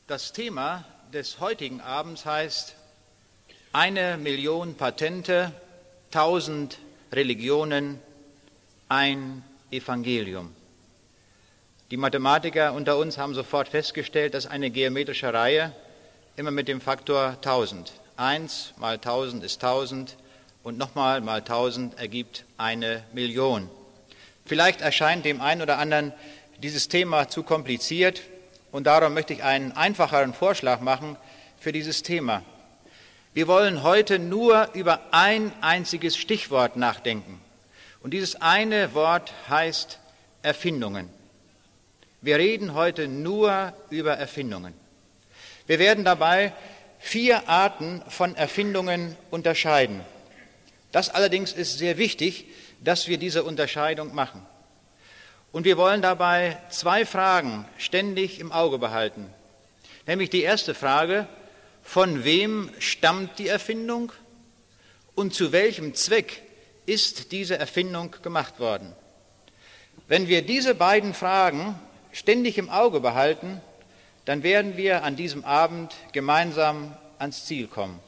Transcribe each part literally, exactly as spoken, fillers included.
Das Thema des heutigen Abends heißt eine Million Patente, tausend Religionen, ein Evangelium. Die Mathematiker unter uns haben sofort festgestellt, dass eine geometrische Reihe immer mit dem Faktor tausend. eins mal tausend ist tausend und nochmal mal tausend ergibt eine Million. Vielleicht erscheint dem einen oder anderen dieses Thema zu kompliziert und darum möchte ich einen einfacheren Vorschlag machen für dieses Thema. Wir wollen heute nur über ein einziges Stichwort nachdenken. Und dieses eine Wort heißt Erfindungen. Wir reden heute nur über Erfindungen. Wir werden dabei vier Arten von Erfindungen unterscheiden. Das allerdings ist sehr wichtig, dass wir diese Unterscheidung machen. Und wir wollen dabei zwei Fragen ständig im Auge behalten. Nämlich die erste Frage, von wem stammt die Erfindung und zu welchem Zweck ist diese Erfindung gemacht worden? Wenn wir diese beiden Fragen ständig im Auge behalten, dann werden wir an diesem Abend gemeinsam ans Ziel kommen.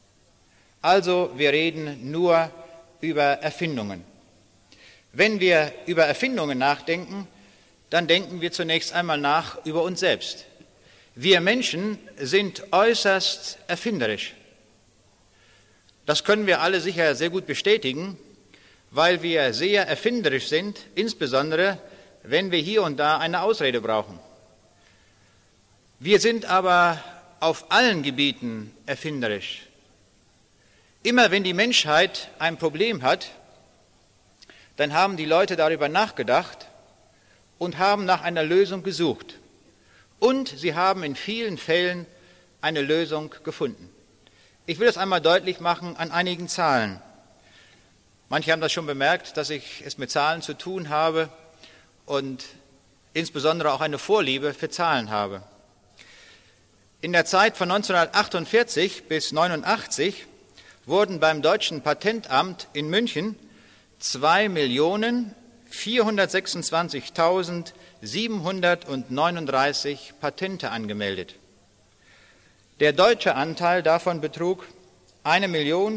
Also, wir reden nur über Erfindungen. Wenn wir über Erfindungen nachdenken, dann denken wir zunächst einmal nach über uns selbst. Wir Menschen sind äußerst erfinderisch. Das können wir alle sicher sehr gut bestätigen, weil wir sehr erfinderisch sind, insbesondere wenn wir hier und da eine Ausrede brauchen. Wir sind aber auf allen Gebieten erfinderisch. Immer wenn die Menschheit ein Problem hat, dann haben die Leute darüber nachgedacht und haben nach einer Lösung gesucht. Und sie haben in vielen Fällen eine Lösung gefunden. Ich will das einmal deutlich machen an einigen Zahlen. Manche haben das schon bemerkt, dass ich es mit Zahlen zu tun habe und insbesondere auch eine Vorliebe für Zahlen habe. In der Zeit von neunzehnhundertachtundvierzig bis neunundachtzig wurden beim Deutschen Patentamt in München zwei Millionen vierhundertsechsundzwanzigtausendsiebenhundertneununddreißig Patente angemeldet. Der deutsche Anteil davon betrug eine Million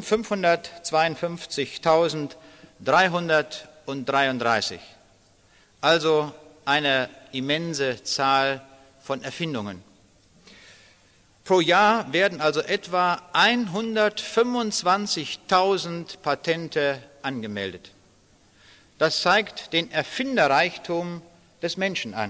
fünfhundertzweiundfünfzigtausenddreihundertdreiunddreißig. Also eine immense Zahl von Erfindungen. Pro Jahr werden also etwa hundertfünfundzwanzigtausend Patente angemeldet. Das zeigt den Erfinderreichtum des Menschen an.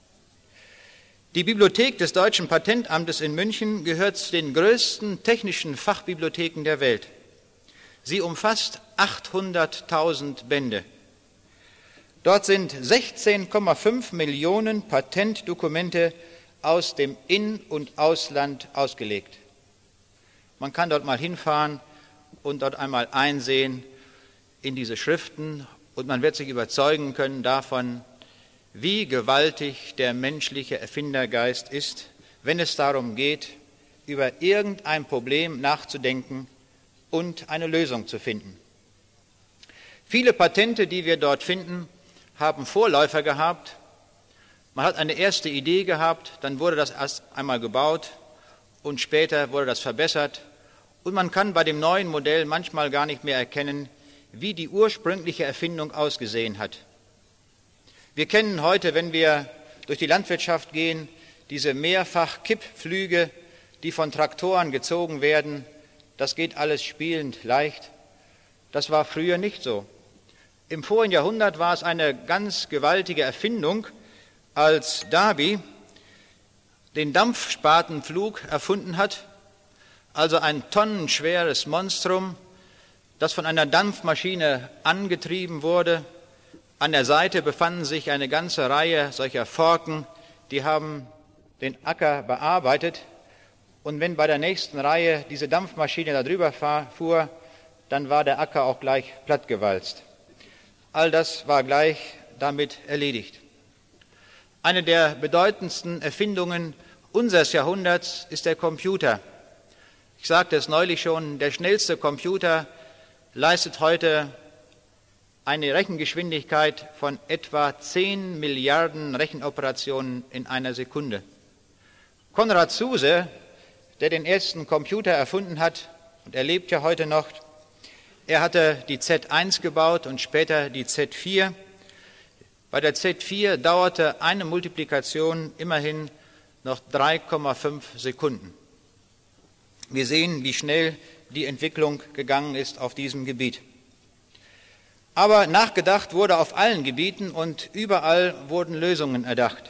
Die Bibliothek des Deutschen Patentamtes in München gehört zu den größten technischen Fachbibliotheken der Welt. Sie umfasst achthunderttausend Bände. Dort sind sechzehn Komma fünf Millionen Patentdokumente aus dem In- und Ausland ausgelegt. Man kann dort mal hinfahren und dort einmal einsehen in diese Schriften und man wird sich überzeugen können davon, wie gewaltig der menschliche Erfindergeist ist, wenn es darum geht, über irgendein Problem nachzudenken und eine Lösung zu finden. Viele Patente, die wir dort finden, haben Vorläufer gehabt. Man hat eine erste Idee gehabt, dann wurde das erst einmal gebaut und später wurde das verbessert. Und man kann bei dem neuen Modell manchmal gar nicht mehr erkennen, wie die ursprüngliche Erfindung ausgesehen hat. Wir kennen heute, wenn wir durch die Landwirtschaft gehen, diese Mehrfach-Kippflüge, die von Traktoren gezogen werden. Das geht alles spielend leicht. Das war früher nicht so. Im vorigen Jahrhundert war es eine ganz gewaltige Erfindung, als Darby den Dampfspatenflug erfunden hat, also ein tonnenschweres Monstrum, das von einer Dampfmaschine angetrieben wurde. An der Seite befanden sich eine ganze Reihe solcher Forken, die haben den Acker bearbeitet. Und wenn bei der nächsten Reihe diese Dampfmaschine da drüber fuhr, dann war der Acker auch gleich plattgewalzt. All das war gleich damit erledigt. Eine der bedeutendsten Erfindungen unseres Jahrhunderts ist der Computer. Ich sagte es neulich schon, der schnellste Computer leistet heute eine Rechengeschwindigkeit von etwa zehn Milliarden Rechenoperationen in einer Sekunde. Konrad Zuse, der den ersten Computer erfunden hat, und er lebt ja heute noch, er hatte die Z eins gebaut und später die Z vier. Bei der Z vier dauerte eine Multiplikation immerhin noch drei Komma fünf Sekunden. Wir sehen, wie schnell die Entwicklung gegangen ist auf diesem Gebiet. Aber nachgedacht wurde auf allen Gebieten und überall wurden Lösungen erdacht.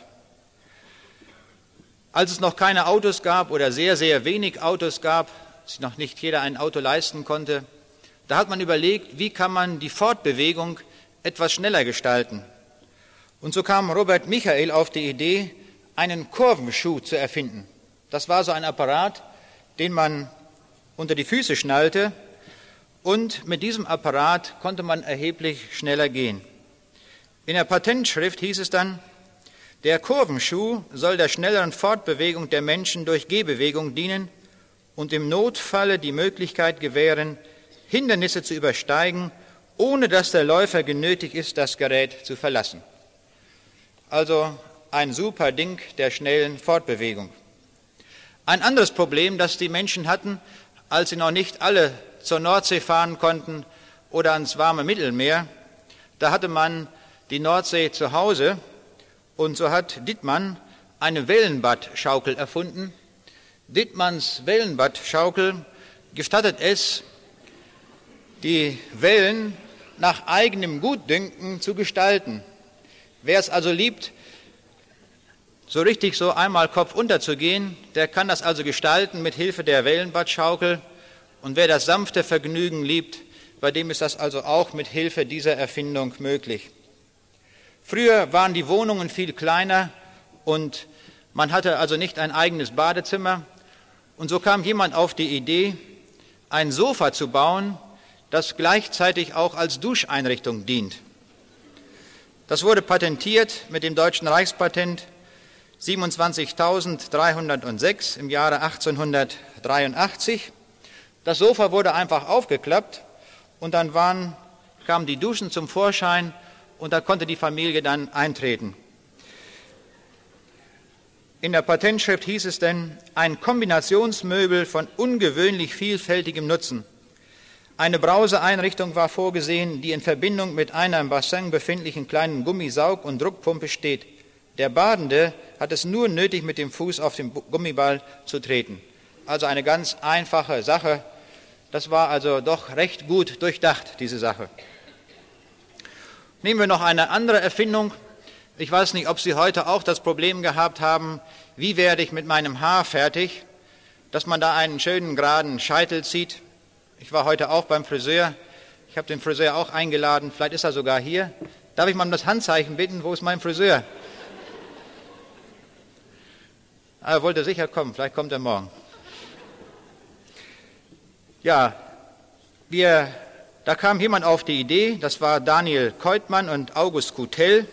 Als es noch keine Autos gab oder sehr, sehr wenig Autos gab, sich noch nicht jeder ein Auto leisten konnte, da hat man überlegt, wie kann man die Fortbewegung etwas schneller gestalten. Und so kam Robert Michael auf die Idee, einen Kurvenschuh zu erfinden. Das war so ein Apparat, den man unter die Füße schnallte, und mit diesem Apparat konnte man erheblich schneller gehen. In der Patentschrift hieß es dann, der Kurvenschuh soll der schnelleren Fortbewegung der Menschen durch Gehbewegung dienen und im Notfalle die Möglichkeit gewähren, Hindernisse zu übersteigen, ohne dass der Läufer genötigt ist, das Gerät zu verlassen. Also ein super Ding der schnellen Fortbewegung. Ein anderes Problem, das die Menschen hatten, als sie noch nicht alle zur Nordsee fahren konnten oder ans warme Mittelmeer, da hatte man die Nordsee zu Hause, und so hat Dittmann eine Wellenbadschaukel erfunden. Dittmanns Wellenbadschaukel gestattet es, die Wellen nach eigenem Gutdünken zu gestalten. Wer es also liebt, so richtig so einmal kopfunter zu gehen, der kann das also gestalten mit Hilfe der Wellenbadschaukel. Und wer das sanfte Vergnügen liebt, bei dem ist das also auch mit Hilfe dieser Erfindung möglich. Früher waren die Wohnungen viel kleiner und man hatte also nicht ein eigenes Badezimmer. Und so kam jemand auf die Idee, ein Sofa zu bauen, das gleichzeitig auch als Duscheinrichtung dient. Das wurde patentiert mit dem deutschen Reichspatent siebenundzwanzigtausenddreihundertsechs im Jahre achtzehnhundertdreiundachtzig. Das Sofa wurde einfach aufgeklappt und dann waren, kamen die Duschen zum Vorschein und da konnte die Familie dann eintreten. In der Patentschrift hieß es denn, ein Kombinationsmöbel von ungewöhnlich vielfältigem Nutzen. Eine Brauseeinrichtung war vorgesehen, die in Verbindung mit einer im Bassin befindlichen kleinen Gummisaug- und Druckpumpe steht. Der Badende hat es nur nötig, mit dem Fuß auf den Gummiball zu treten. Also eine ganz einfache Sache. Das war also doch recht gut durchdacht, diese Sache. Nehmen wir noch eine andere Erfindung. Ich weiß nicht, ob Sie heute auch das Problem gehabt haben, wie werde ich mit meinem Haar fertig, dass man da einen schönen geraden Scheitel zieht. Ich war heute auch beim Friseur. Ich habe den Friseur auch eingeladen. Vielleicht ist er sogar hier. Darf ich mal um das Handzeichen bitten? Wo ist mein Friseur? Er wollte sicher kommen. Vielleicht kommt er morgen. Ja, wir, da kam jemand auf die Idee, das war Daniel Keutmann und August Coutel.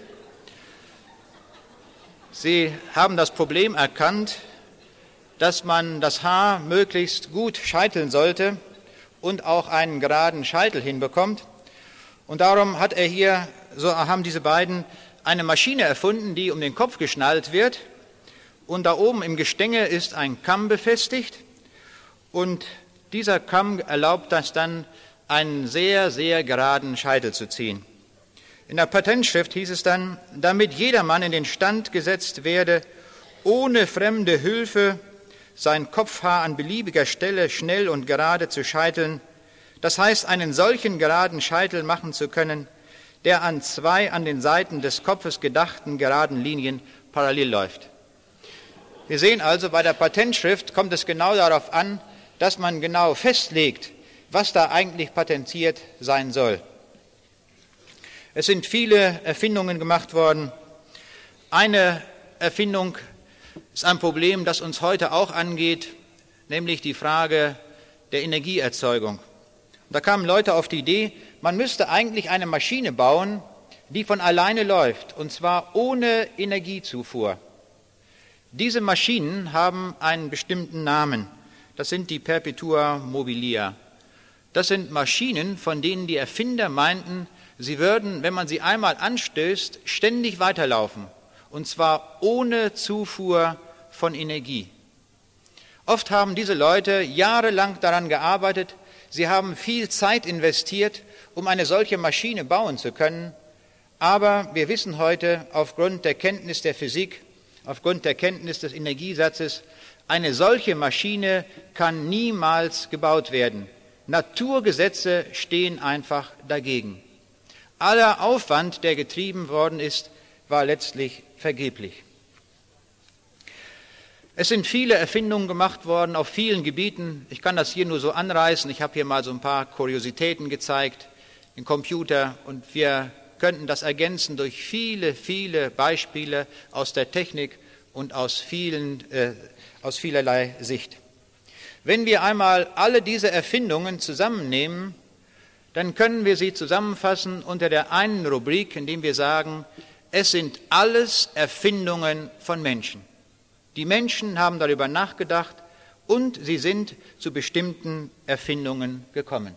Sie haben das Problem erkannt, dass man das Haar möglichst gut scheiteln sollte und auch einen geraden Scheitel hinbekommt. Und darum hat er hier, so haben diese beiden eine Maschine erfunden, die um den Kopf geschnallt wird. Und da oben im Gestänge ist ein Kamm befestigt und dieser Kamm erlaubt das dann, einen sehr, sehr geraden Scheitel zu ziehen. In der Patentschrift hieß es dann, damit jedermann in den Stand gesetzt werde, ohne fremde Hilfe sein Kopfhaar an beliebiger Stelle schnell und gerade zu scheiteln, das heißt, einen solchen geraden Scheitel machen zu können, der an zwei an den Seiten des Kopfes gedachten geraden Linien parallel läuft. Wir sehen also, bei der Patentschrift kommt es genau darauf an, dass man genau festlegt, was da eigentlich patentiert sein soll. Es sind viele Erfindungen gemacht worden. Eine Erfindung ist ein Problem, das uns heute auch angeht, nämlich die Frage der Energieerzeugung. Da kamen Leute auf die Idee, man müsste eigentlich eine Maschine bauen, die von alleine läuft, und zwar ohne Energiezufuhr. Diese Maschinen haben einen bestimmten Namen. Das sind die Perpetua mobilia. Das sind Maschinen, von denen die Erfinder meinten, sie würden, wenn man sie einmal anstößt, ständig weiterlaufen. Und zwar ohne Zufuhr von Energie. Oft haben diese Leute jahrelang daran gearbeitet, sie haben viel Zeit investiert, um eine solche Maschine bauen zu können, aber wir wissen heute aufgrund der Kenntnis der Physik, aufgrund der Kenntnis des Energiesatzes, eine solche Maschine kann niemals gebaut werden. Naturgesetze stehen einfach dagegen. Aller Aufwand, der getrieben worden ist, war letztlich vergeblich. Es sind viele Erfindungen gemacht worden auf vielen Gebieten. Ich kann das hier nur so anreißen. Ich habe hier mal so ein paar Kuriositäten gezeigt, den Computer, und wir könnten das ergänzen durch viele, viele Beispiele aus der Technik und aus, vielen, äh, aus vielerlei Sicht. Wenn wir einmal alle diese Erfindungen zusammennehmen, dann können wir sie zusammenfassen unter der einen Rubrik, indem wir sagen, es sind alles Erfindungen von Menschen. Die Menschen haben darüber nachgedacht und sie sind zu bestimmten Erfindungen gekommen.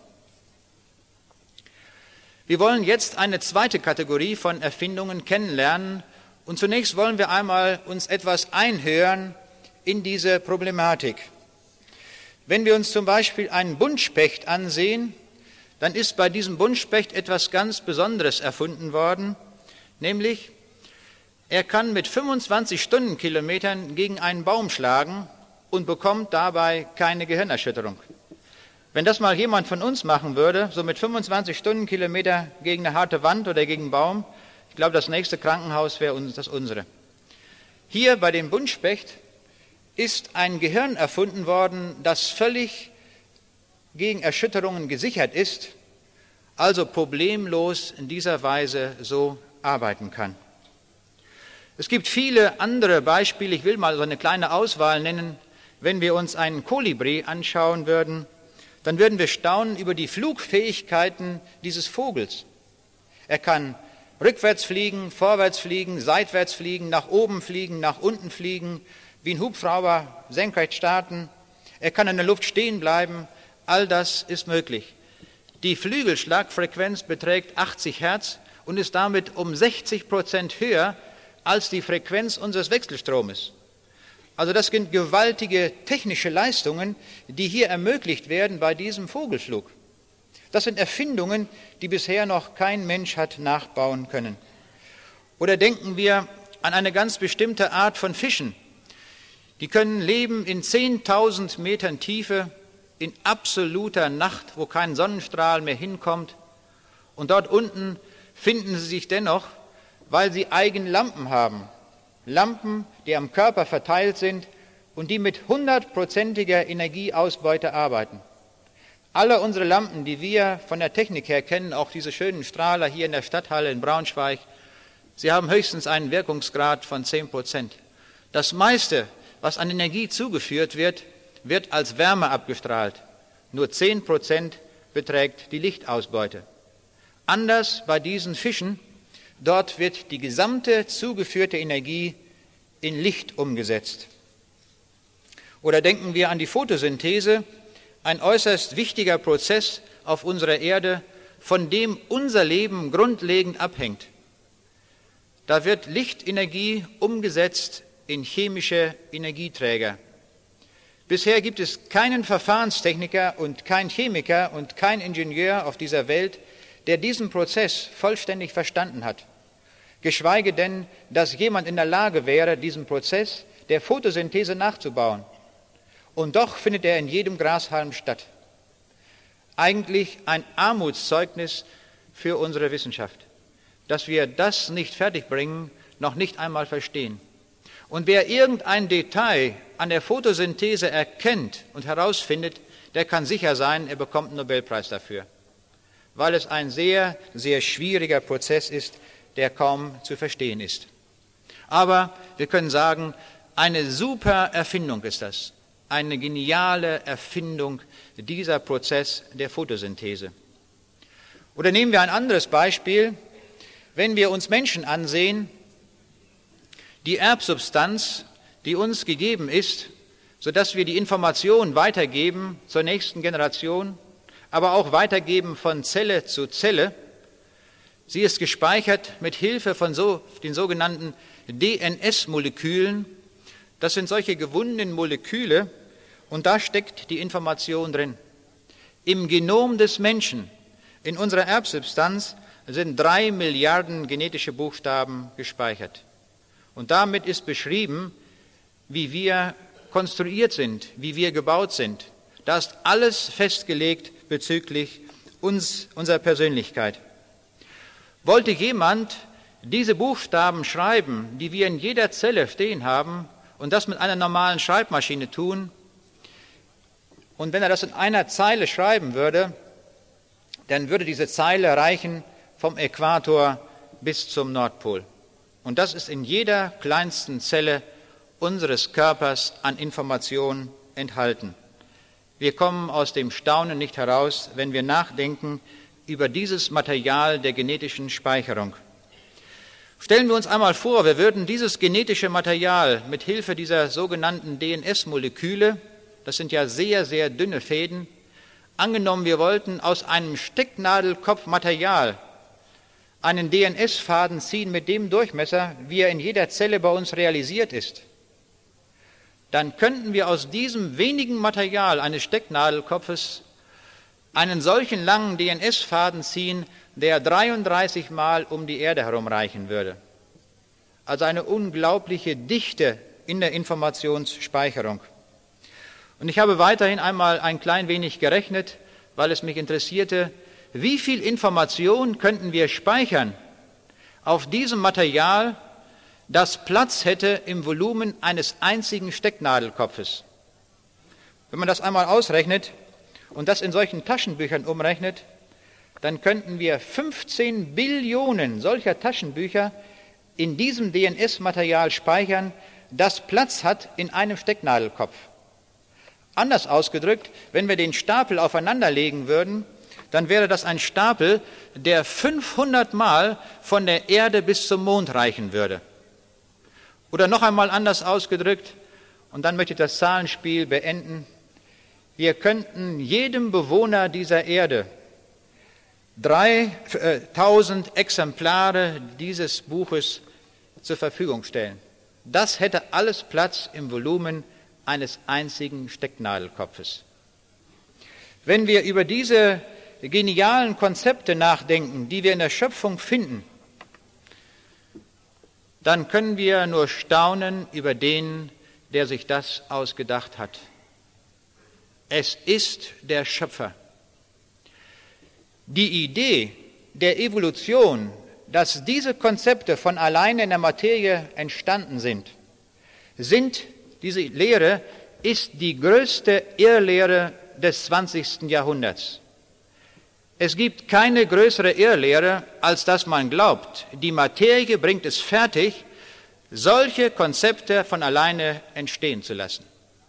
Wir wollen jetzt eine zweite Kategorie von Erfindungen kennenlernen und zunächst wollen wir einmal uns etwas einhören in diese Problematik. Wenn wir uns zum Beispiel einen Buntspecht ansehen, dann ist bei diesem Buntspecht etwas ganz Besonderes erfunden worden, nämlich er kann mit fünfundzwanzig Stundenkilometern gegen einen Baum schlagen und bekommt dabei keine Gehirnerschütterung. Wenn das mal jemand von uns machen würde, so mit fünfundzwanzig Stundenkilometer gegen eine harte Wand oder gegen einen Baum, ich glaube, das nächste Krankenhaus wäre das unsere. Hier bei dem Buntspecht ist ein Gehirn erfunden worden, das völlig gegen Erschütterungen gesichert ist, also problemlos in dieser Weise so arbeiten kann. Es gibt viele andere Beispiele, ich will mal so eine kleine Auswahl nennen. Wenn wir uns einen Kolibri anschauen würden, dann würden wir staunen über die Flugfähigkeiten dieses Vogels. Er kann rückwärts fliegen, vorwärts fliegen, seitwärts fliegen, nach oben fliegen, nach unten fliegen, wie ein Hubschrauber senkrecht starten. Er kann in der Luft stehen bleiben. All das ist möglich. Die Flügelschlagfrequenz beträgt achtzig Hertz und ist damit um sechzig Prozent höher als die Frequenz unseres Wechselstromes. Also das sind gewaltige technische Leistungen, die hier ermöglicht werden bei diesem Vogelflug. Das sind Erfindungen, die bisher noch kein Mensch hat nachbauen können. Oder denken wir an eine ganz bestimmte Art von Fischen. Die können leben in zehntausend Metern Tiefe, in absoluter Nacht, wo kein Sonnenstrahl mehr hinkommt. Und dort unten finden sie sich dennoch, weil sie eigene Lampen haben. Lampen, die am Körper verteilt sind und die mit hundertprozentiger Energieausbeute arbeiten. Alle unsere Lampen, die wir von der Technik her kennen, auch diese schönen Strahler hier in der Stadthalle in Braunschweig, sie haben höchstens einen Wirkungsgrad von zehn Prozent. Das meiste, was an Energie zugeführt wird, wird als Wärme abgestrahlt. Nur zehn Prozent beträgt die Lichtausbeute. Anders bei diesen Fischen, dort wird die gesamte zugeführte Energie in Licht umgesetzt. Oder denken wir an die Photosynthese, ein äußerst wichtiger Prozess auf unserer Erde, von dem unser Leben grundlegend abhängt. Da wird Lichtenergie umgesetzt in chemische Energieträger. Bisher gibt es keinen Verfahrenstechniker und keinen Chemiker und keinen Ingenieur auf dieser Welt, der diesen Prozess vollständig verstanden hat. Geschweige denn, dass jemand in der Lage wäre, diesen Prozess der Photosynthese nachzubauen. Und doch findet er in jedem Grashalm statt. Eigentlich ein Armutszeugnis für unsere Wissenschaft, dass wir das nicht fertigbringen, noch nicht einmal verstehen. Und wer irgendein Detail an der Photosynthese erkennt und herausfindet, der kann sicher sein, er bekommt einen Nobelpreis dafür, weil es ein sehr, sehr schwieriger Prozess ist, der kaum zu verstehen ist. Aber wir können sagen, eine super Erfindung ist das, eine geniale Erfindung, dieser Prozess der Photosynthese. Oder nehmen wir ein anderes Beispiel, wenn wir uns Menschen ansehen, die Erbsubstanz, die uns gegeben ist, sodass wir die Information weitergeben zur nächsten Generation, aber auch weitergeben von Zelle zu Zelle. Sie ist gespeichert mit Hilfe von so, den sogenannten D N S-Molekülen. Das sind solche gewundenen Moleküle Und da steckt die Information drin. Im Genom des Menschen, in unserer Erbsubstanz, sind drei Milliarden genetische Buchstaben gespeichert. Und damit ist beschrieben, wie wir konstruiert sind, wie wir gebaut sind. Da ist alles festgelegt bezüglich uns, unserer Persönlichkeit. Wollte jemand diese Buchstaben schreiben, die wir in jeder Zelle stehen haben, und das mit einer normalen Schreibmaschine tun, und wenn er das in einer Zeile schreiben würde, dann würde diese Zeile reichen vom Äquator bis zum Nordpol. Und das ist in jeder kleinsten Zelle unseres Körpers an Informationen enthalten. Wir kommen aus dem Staunen nicht heraus, wenn wir nachdenken über dieses Material der genetischen Speicherung. Stellen wir uns einmal vor, wir würden dieses genetische Material mit Hilfe dieser sogenannten D N S-Moleküle, das sind ja sehr, sehr dünne Fäden, angenommen, wir wollten aus einem Stecknadelkopf Material einen D N S-Faden ziehen mit dem Durchmesser, wie er in jeder Zelle bei uns realisiert ist, dann könnten wir aus diesem wenigen Material eines Stecknadelkopfes einen solchen langen D N S-Faden ziehen, der dreiunddreißig Mal um die Erde herumreichen würde. Also eine unglaubliche Dichte in der Informationsspeicherung. Und ich habe weiterhin einmal ein klein wenig gerechnet, weil es mich interessierte, wie viel Information könnten wir speichern auf diesem Material, das Platz hätte im Volumen eines einzigen Stecknadelkopfes. Wenn man das einmal ausrechnet und das in solchen Taschenbüchern umrechnet, dann könnten wir fünfzehn Billionen solcher Taschenbücher in diesem D N S-Material speichern, das Platz hat in einem Stecknadelkopf. Anders ausgedrückt, wenn wir den Stapel aufeinander legen würden, dann wäre das ein Stapel, der fünfhundert Mal von der Erde bis zum Mond reichen würde. Oder noch einmal anders ausgedrückt, und dann möchte ich das Zahlenspiel beenden, wir könnten jedem Bewohner dieser Erde dreitausend Exemplare dieses Buches zur Verfügung stellen. Das hätte alles Platz im Volumen eines einzigen Stecknadelkopfes. Wenn wir über diese genialen Konzepte nachdenken, die wir in der Schöpfung finden, dann können wir nur staunen über den, der sich das ausgedacht hat. Es ist der Schöpfer. Die Idee der Evolution, dass diese Konzepte von alleine in der Materie entstanden sind, sind, diese Lehre ist die größte Irrlehre des zwanzigsten Jahrhunderts. Es gibt keine größere Irrlehre, als dass man glaubt, die Materie bringt es fertig, solche Konzepte von alleine entstehen zu lassen.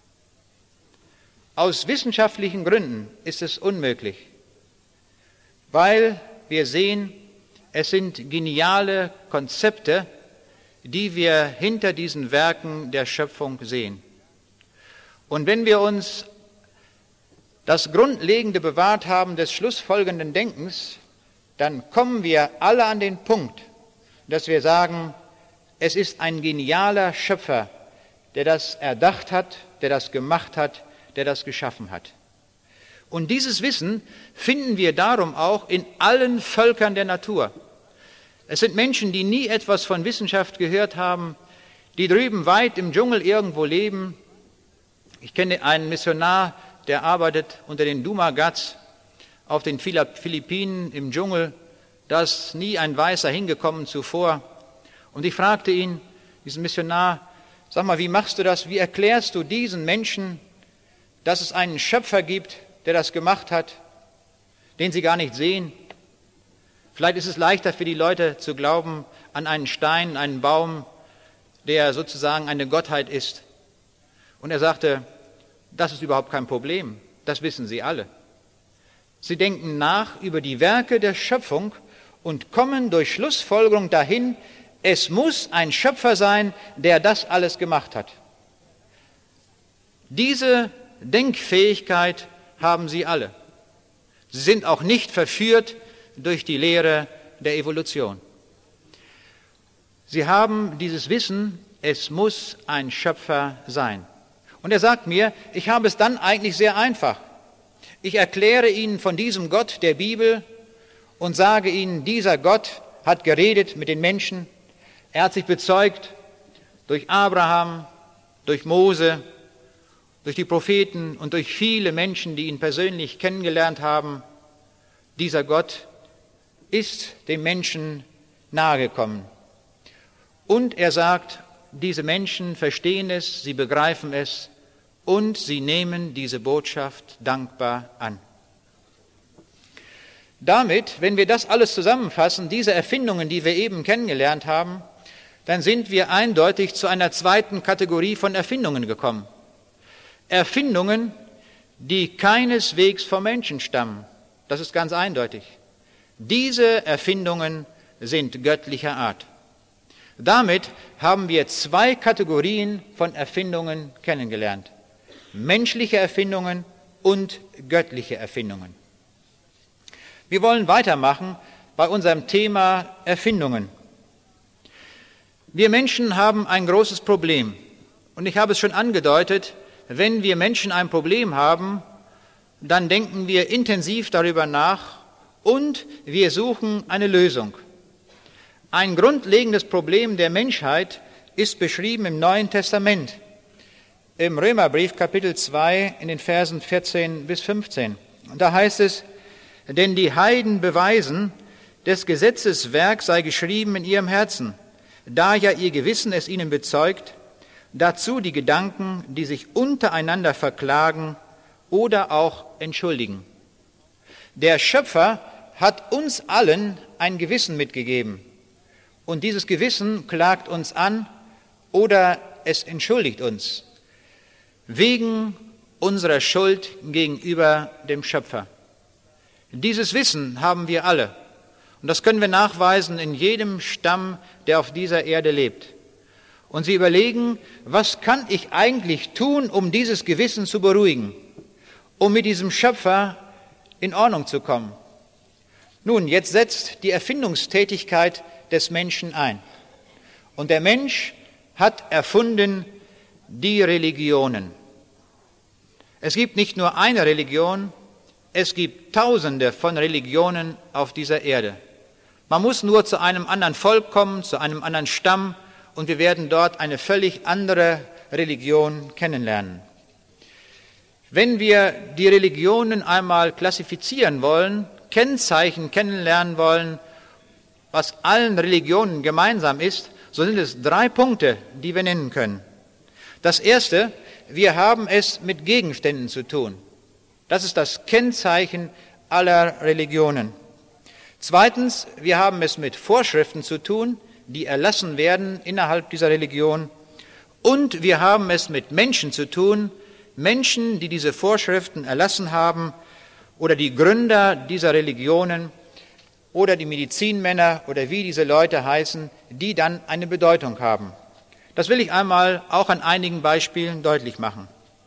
Aus wissenschaftlichen Gründen ist es unmöglich, weil wir sehen, es sind geniale Konzepte, die wir hinter diesen Werken der Schöpfung sehen. Und wenn wir uns das Grundlegende bewahrt haben des schlussfolgenden Denkens, dann kommen wir alle an den Punkt, dass wir sagen, es ist ein genialer Schöpfer, der das erdacht hat, der das gemacht hat, der das geschaffen hat. Und dieses Wissen finden wir darum auch in allen Völkern der Natur. Es sind Menschen, die nie etwas von Wissenschaft gehört haben, die drüben weit im Dschungel irgendwo leben. Ich kenne einen Missionar, der arbeitet unter den Dumagats auf den Philippinen im Dschungel. Da ist nie ein Weißer hingekommen zuvor. Und ich fragte ihn, diesen Missionar, sag mal, wie machst du das? Wie erklärst du diesen Menschen, dass es einen Schöpfer gibt, der das gemacht hat, den sie gar nicht sehen? Vielleicht ist es leichter für die Leute zu glauben an einen Stein, einen Baum, der sozusagen eine Gottheit ist. Und er sagte, das ist überhaupt kein Problem, das wissen Sie alle. Sie denken nach über die Werke der Schöpfung und kommen durch Schlussfolgerung dahin, es muss ein Schöpfer sein, der das alles gemacht hat. Diese Denkfähigkeit haben Sie alle. Sie sind auch nicht verführt durch die Lehre der Evolution. Sie haben dieses Wissen, es muss ein Schöpfer sein. Und er sagt mir, ich habe es dann eigentlich sehr einfach. Ich erkläre Ihnen von diesem Gott der Bibel und sage Ihnen, dieser Gott hat geredet mit den Menschen. Er hat sich bezeugt durch Abraham, durch Mose, durch die Propheten und durch viele Menschen, die ihn persönlich kennengelernt haben. Dieser Gott ist dem Menschen nahegekommen. Und er sagt, diese Menschen verstehen es, sie begreifen es und sie nehmen diese Botschaft dankbar an. Damit, wenn wir das alles zusammenfassen, diese Erfindungen, die wir eben kennengelernt haben, dann sind wir eindeutig zu einer zweiten Kategorie von Erfindungen gekommen. Erfindungen, die keineswegs vom Menschen stammen. Das ist ganz eindeutig. Diese Erfindungen sind göttlicher Art. Damit haben wir zwei Kategorien von Erfindungen kennengelernt. Menschliche Erfindungen und göttliche Erfindungen. Wir wollen weitermachen bei unserem Thema Erfindungen. Wir Menschen haben ein großes Problem. Und ich habe es schon angedeutet, wenn wir Menschen ein Problem haben, dann denken wir intensiv darüber nach und wir suchen eine Lösung. Ein grundlegendes Problem der Menschheit ist beschrieben im Neuen Testament, im Römerbrief Kapitel zwei in den Versen vierzehn bis fünfzehn. Und da heißt es, denn die Heiden beweisen, des Gesetzes Werk sei geschrieben in ihrem Herzen, da ja ihr Gewissen es ihnen bezeugt, dazu die Gedanken, die sich untereinander verklagen oder auch entschuldigen. Der Schöpfer hat uns allen ein Gewissen mitgegeben. Und dieses Gewissen klagt uns an oder es entschuldigt uns wegen unserer Schuld gegenüber dem Schöpfer. Dieses Wissen haben wir alle. Und das können wir nachweisen in jedem Stamm, der auf dieser Erde lebt. Und Sie überlegen, was kann ich eigentlich tun, um dieses Gewissen zu beruhigen, um mit diesem Schöpfer in Ordnung zu kommen? Nun, jetzt setzt die Erfindungstätigkeit des Menschen ein. Und der Mensch hat erfunden die Religionen. Es gibt nicht nur eine Religion, es gibt Tausende von Religionen auf dieser Erde. Man muss nur zu einem anderen Volk kommen, zu einem anderen Stamm, und wir werden dort eine völlig andere Religion kennenlernen. Wenn wir die Religionen einmal klassifizieren wollen, Kennzeichen kennenlernen wollen, was allen Religionen gemeinsam ist, so sind es drei Punkte, die wir nennen können. Das erste, wir haben es mit Gegenständen zu tun. Das ist das Kennzeichen aller Religionen. Zweitens, wir haben es mit Vorschriften zu tun, die erlassen werden innerhalb dieser Religion. Und wir haben es mit Menschen zu tun, Menschen, die diese Vorschriften erlassen haben, oder die Gründer dieser Religionen, oder die Medizinmänner, oder wie diese Leute heißen, die dann eine Bedeutung haben. Das will ich einmal auch an einigen Beispielen deutlich machen.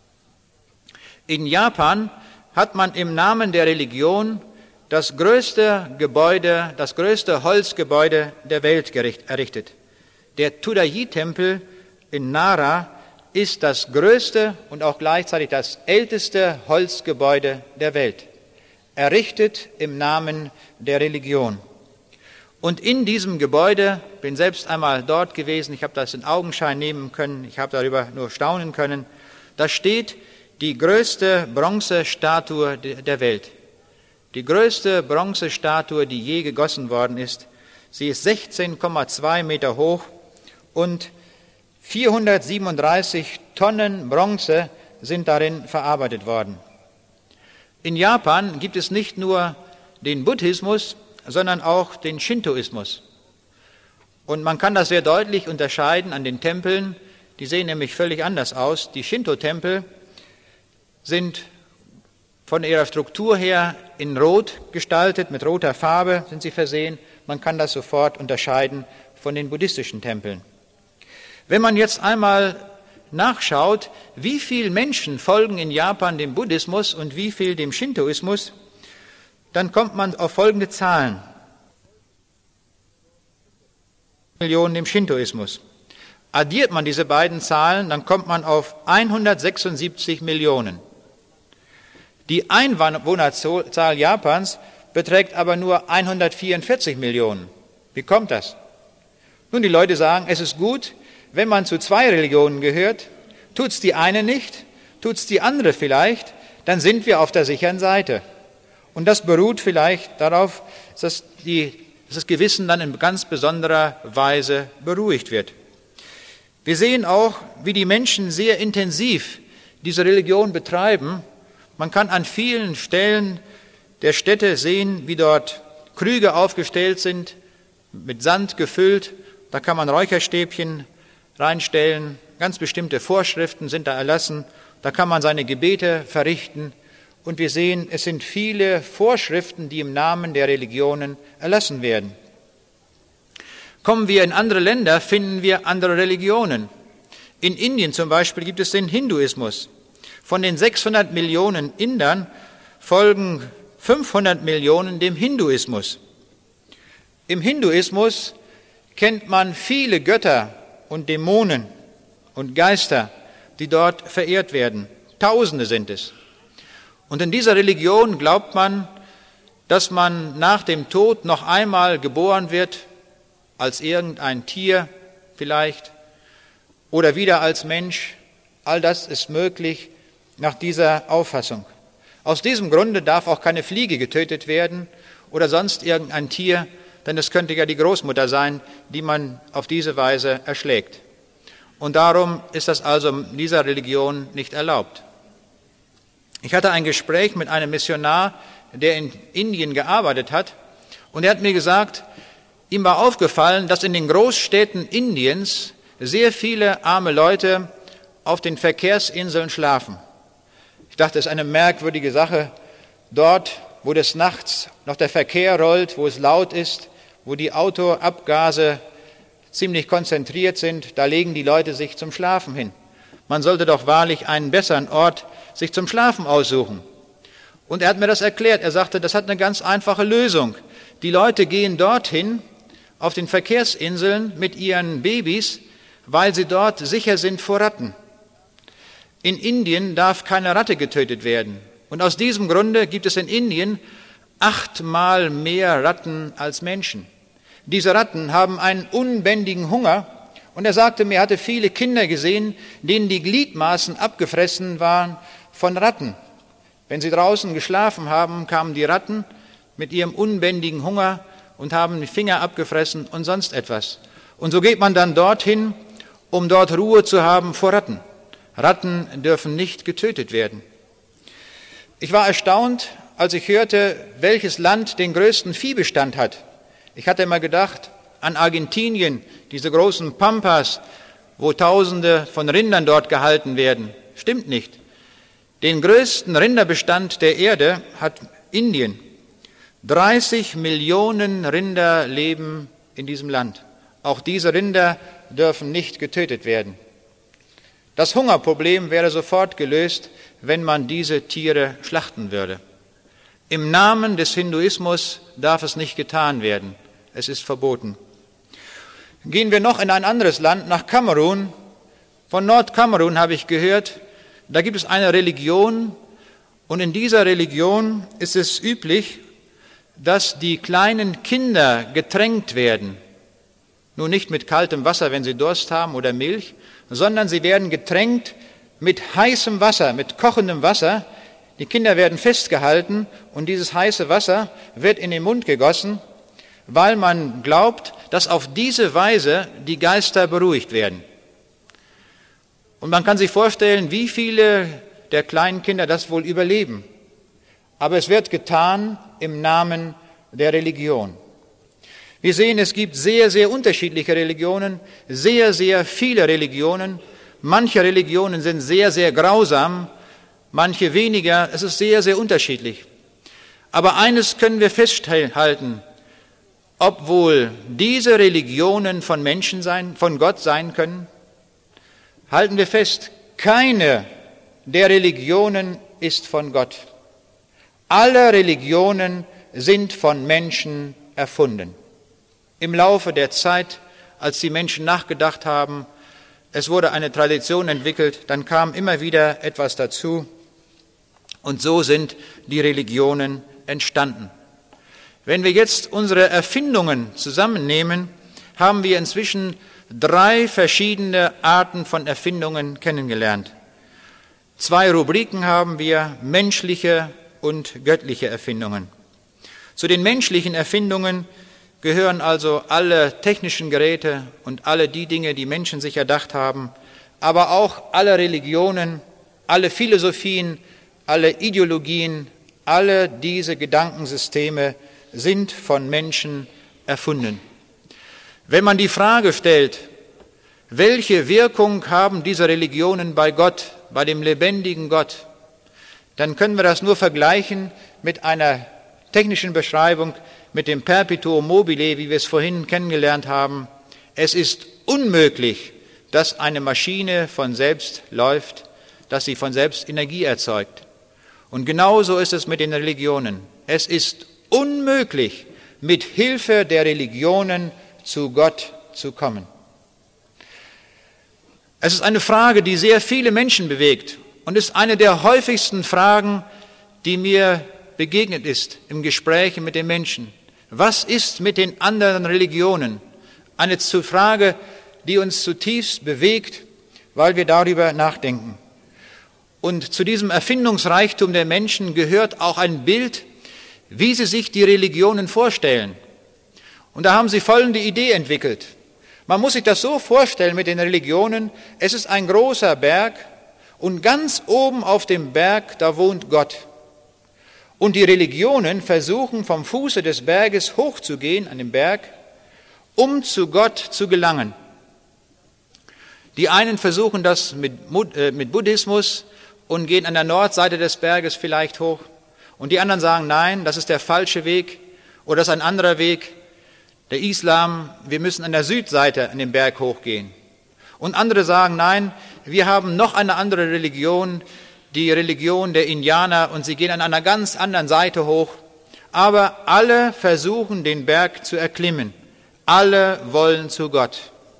In Japan hat man im Namen der Religion das größte Gebäude, das größte Holzgebäude der Welt errichtet. Der Todai-Tempel in Nara ist das größte und auch gleichzeitig das älteste Holzgebäude der Welt, errichtet im Namen der Religion. Und in diesem Gebäude, bin selbst einmal dort gewesen, ich habe das in Augenschein nehmen können, ich habe darüber nur staunen können, da steht die größte Bronzestatue der Welt. Die größte Bronzestatue, die je gegossen worden ist. Sie ist sechzehn Komma zwei Meter hoch und vierhundertsiebenunddreißig Tonnen Bronze sind darin verarbeitet worden. In Japan gibt es nicht nur den Buddhismus, sondern auch den Shintoismus. Und man kann das sehr deutlich unterscheiden an den Tempeln. Die sehen nämlich völlig anders aus. Die Shinto-Tempel sind von ihrer Struktur her in Rot gestaltet, mit roter Farbe sind sie versehen. Man kann das sofort unterscheiden von den buddhistischen Tempeln. Wenn man jetzt einmal nachschaut, wie viele Menschen folgen in Japan dem Buddhismus und wie viel dem Shintoismus, dann kommt man auf folgende Zahlen. Millionen dem Shintoismus, Addiert man diese beiden Zahlen, dann kommt man auf hundertsechsundsiebzig Millionen. Die Einwohnerzahl Japans beträgt aber nur hundertvierundvierzig Millionen. Wie kommt das? Nun, die Leute sagen, es ist gut, wenn man zu zwei Religionen gehört, tut's die eine nicht, tut's die andere vielleicht, dann sind wir auf der sicheren Seite. Und das beruht vielleicht darauf, dass, die, dass das Gewissen dann in ganz besonderer Weise beruhigt wird. Wir sehen auch, wie die Menschen sehr intensiv diese Religion betreiben. Man kann an vielen Stellen der Städte sehen, wie dort Krüge aufgestellt sind, mit Sand gefüllt. Da kann man Räucherstäbchen reinstellen. Ganz bestimmte Vorschriften sind da erlassen. Da kann man seine Gebete verrichten. Und wir sehen, es sind viele Vorschriften, die im Namen der Religionen erlassen werden. Kommen wir in andere Länder, finden wir andere Religionen. In Indien zum Beispiel gibt es den Hinduismus. Von den sechshundert Millionen Indern folgen fünfhundert Millionen dem Hinduismus. Im Hinduismus kennt man viele Götter und Dämonen und Geister, die dort verehrt werden. Tausende sind es. Und in dieser Religion glaubt man, dass man nach dem Tod noch einmal geboren wird, als irgendein Tier vielleicht, oder wieder als Mensch. All das ist möglich nach dieser Auffassung. Aus diesem Grunde darf auch keine Fliege getötet werden oder sonst irgendein Tier, denn es könnte ja die Großmutter sein, die man auf diese Weise erschlägt. Und darum ist das also in dieser Religion nicht erlaubt. Ich hatte ein Gespräch mit einem Missionar, der in Indien gearbeitet hat, und er hat mir gesagt, ihm war aufgefallen, dass in den Großstädten Indiens sehr viele arme Leute auf den Verkehrsinseln schlafen. Ich dachte, es ist eine merkwürdige Sache. Dort, wo des Nachts noch der Verkehr rollt, wo es laut ist, wo die Autoabgase ziemlich konzentriert sind, da legen die Leute sich zum Schlafen hin. Man sollte doch wahrlich einen besseren Ort sich zum Schlafen aussuchen. Und er hat mir das erklärt. Er sagte, das hat eine ganz einfache Lösung. Die Leute gehen dorthin auf den Verkehrsinseln mit ihren Babys, weil sie dort sicher sind vor Ratten. In Indien darf keine Ratte getötet werden. Und aus diesem Grunde gibt es in Indien achtmal mehr Ratten als Menschen. Diese Ratten haben einen unbändigen Hunger. Und er sagte mir, er hatte viele Kinder gesehen, denen die Gliedmaßen abgefressen waren von Ratten. Wenn sie draußen geschlafen haben, kamen die Ratten mit ihrem unbändigen Hunger und haben die Finger abgefressen und sonst etwas. Und so geht man dann dorthin, um dort Ruhe zu haben vor Ratten. Ratten dürfen nicht getötet werden. Ich war erstaunt, als ich hörte, welches Land den größten Viehbestand hat. Ich hatte immer gedacht an Argentinien, diese großen Pampas, wo Tausende von Rindern dort gehalten werden. Stimmt nicht. Den größten Rinderbestand der Erde hat Indien. dreißig Millionen Rinder leben in diesem Land. Auch diese Rinder dürfen nicht getötet werden. Das Hungerproblem wäre sofort gelöst, wenn man diese Tiere schlachten würde. Im Namen des Hinduismus darf es nicht getan werden. Es ist verboten. Gehen wir noch in ein anderes Land, nach Kamerun. Von Nordkamerun habe ich gehört, da gibt es eine Religion, und in dieser Religion ist es üblich, dass die kleinen Kinder getränkt werden. Nur nicht mit kaltem Wasser, wenn sie Durst haben, oder Milch, sondern sie werden getränkt mit heißem Wasser, mit kochendem Wasser. Die Kinder werden festgehalten und dieses heiße Wasser wird in den Mund gegossen, weil man glaubt, dass auf diese Weise die Geister beruhigt werden. Und man kann sich vorstellen, wie viele der kleinen Kinder das wohl überleben. Aber es wird getan im Namen der Religion. Wir sehen, es gibt sehr, sehr unterschiedliche Religionen, sehr, sehr viele Religionen. Manche Religionen sind sehr, sehr grausam, manche weniger. Es ist sehr, sehr unterschiedlich. Aber eines können wir festhalten: Obwohl diese Religionen von Menschen sein, von Gott sein können, halten wir fest, keine der Religionen ist von Gott. Alle Religionen sind von Menschen erfunden. Im Laufe der Zeit, als die Menschen nachgedacht haben, es wurde eine Tradition entwickelt, dann kam immer wieder etwas dazu und so sind die Religionen entstanden. Wenn wir jetzt unsere Erfindungen zusammennehmen, haben wir inzwischen drei verschiedene Arten von Erfindungen kennengelernt. Zwei Rubriken haben wir, menschliche und göttliche Erfindungen. Zu den menschlichen Erfindungen gehören also alle technischen Geräte und alle die Dinge, die Menschen sich erdacht haben, aber auch alle Religionen, alle Philosophien, alle Ideologien, alle diese Gedankensysteme sind von Menschen erfunden. Wenn man die Frage stellt, welche Wirkung haben diese Religionen bei Gott, bei dem lebendigen Gott, dann können wir das nur vergleichen mit einer technischen Beschreibung, mit dem Perpetuum mobile, wie wir es vorhin kennengelernt haben. Es ist unmöglich, dass eine Maschine von selbst läuft, dass sie von selbst Energie erzeugt. Und genauso ist es mit den Religionen. Es ist unmöglich, mit Hilfe der Religionen zu Gott zu kommen. Es ist eine Frage, die sehr viele Menschen bewegt und ist eine der häufigsten Fragen, die mir begegnet ist im Gespräch mit den Menschen. Was ist mit den anderen Religionen? Eine Frage, die uns zutiefst bewegt, weil wir darüber nachdenken. Und zu diesem Erfindungsreichtum der Menschen gehört auch ein Bild, wie sie sich die Religionen vorstellen. Und da haben sie folgende Idee entwickelt. Man muss sich das so vorstellen mit den Religionen, es ist ein großer Berg und ganz oben auf dem Berg, da wohnt Gott. Und die Religionen versuchen vom Fuße des Berges hochzugehen an den Berg, um zu Gott zu gelangen. Die einen versuchen das mit, äh, mit Buddhismus und gehen an der Nordseite des Berges vielleicht hoch. Und die anderen sagen, nein, das ist der falsche Weg oder das ist ein anderer Weg. Der Islam, wir müssen an der Südseite an den Berg hochgehen. Und andere sagen, nein, wir haben noch eine andere Religion, die Religion der Indianer, und sie gehen an einer ganz anderen Seite hoch. Aber alle versuchen, den Berg zu erklimmen. Alle wollen zu Gott.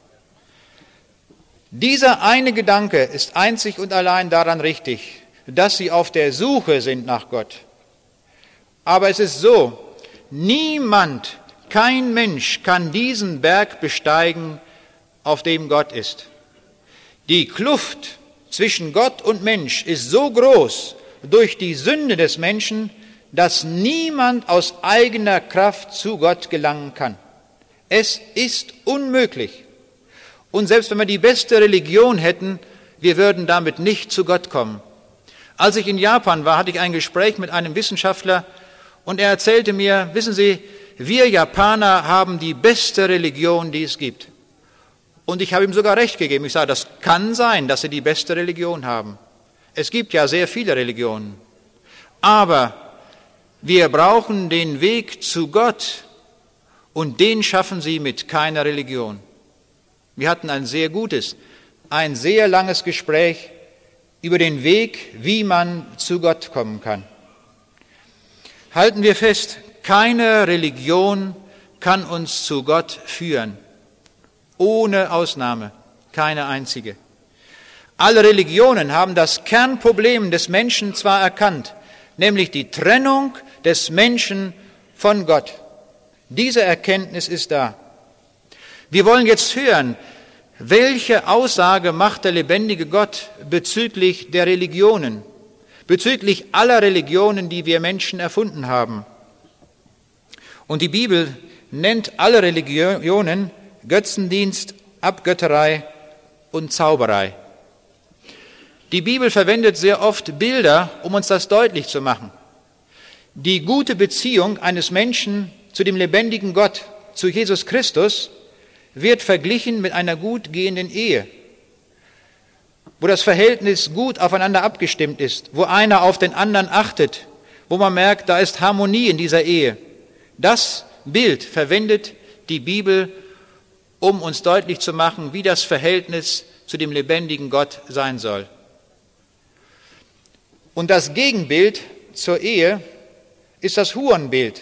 Dieser eine Gedanke ist einzig und allein daran richtig, dass sie auf der Suche sind nach Gott. Aber es ist so, niemand, kein Mensch kann diesen Berg besteigen, auf dem Gott ist. Die Kluft zwischen Gott und Mensch ist so groß durch die Sünde des Menschen, dass niemand aus eigener Kraft zu Gott gelangen kann. Es ist unmöglich. Und selbst wenn wir die beste Religion hätten, wir würden damit nicht zu Gott kommen. Als ich in Japan war, hatte ich ein Gespräch mit einem Wissenschaftler und er erzählte mir, wissen Sie, wir Japaner haben die beste Religion, die es gibt. Und ich habe ihm sogar recht gegeben. Ich sage, das kann sein, dass sie die beste Religion haben. Es gibt ja sehr viele Religionen. Aber wir brauchen den Weg zu Gott und den schaffen sie mit keiner Religion. Wir hatten ein sehr gutes, ein sehr langes Gespräch über den Weg, wie man zu Gott kommen kann. Halten wir fest, keine Religion kann uns zu Gott führen. Ohne Ausnahme, keine einzige. Alle Religionen haben das Kernproblem des Menschen zwar erkannt, nämlich die Trennung des Menschen von Gott. Diese Erkenntnis ist da. Wir wollen jetzt hören, welche Aussage macht der lebendige Gott bezüglich der Religionen, bezüglich aller Religionen, die wir Menschen erfunden haben. Und die Bibel nennt alle Religionen Götzendienst, Abgötterei und Zauberei. Die Bibel verwendet sehr oft Bilder, um uns das deutlich zu machen. Die gute Beziehung eines Menschen zu dem lebendigen Gott, zu Jesus Christus, wird verglichen mit einer gut gehenden Ehe, wo das Verhältnis gut aufeinander abgestimmt ist, wo einer auf den anderen achtet, wo man merkt, da ist Harmonie in dieser Ehe. Das Bild verwendet die Bibel, um uns deutlich zu machen, wie das Verhältnis zu dem lebendigen Gott sein soll. Und das Gegenbild zur Ehe ist das Hurenbild,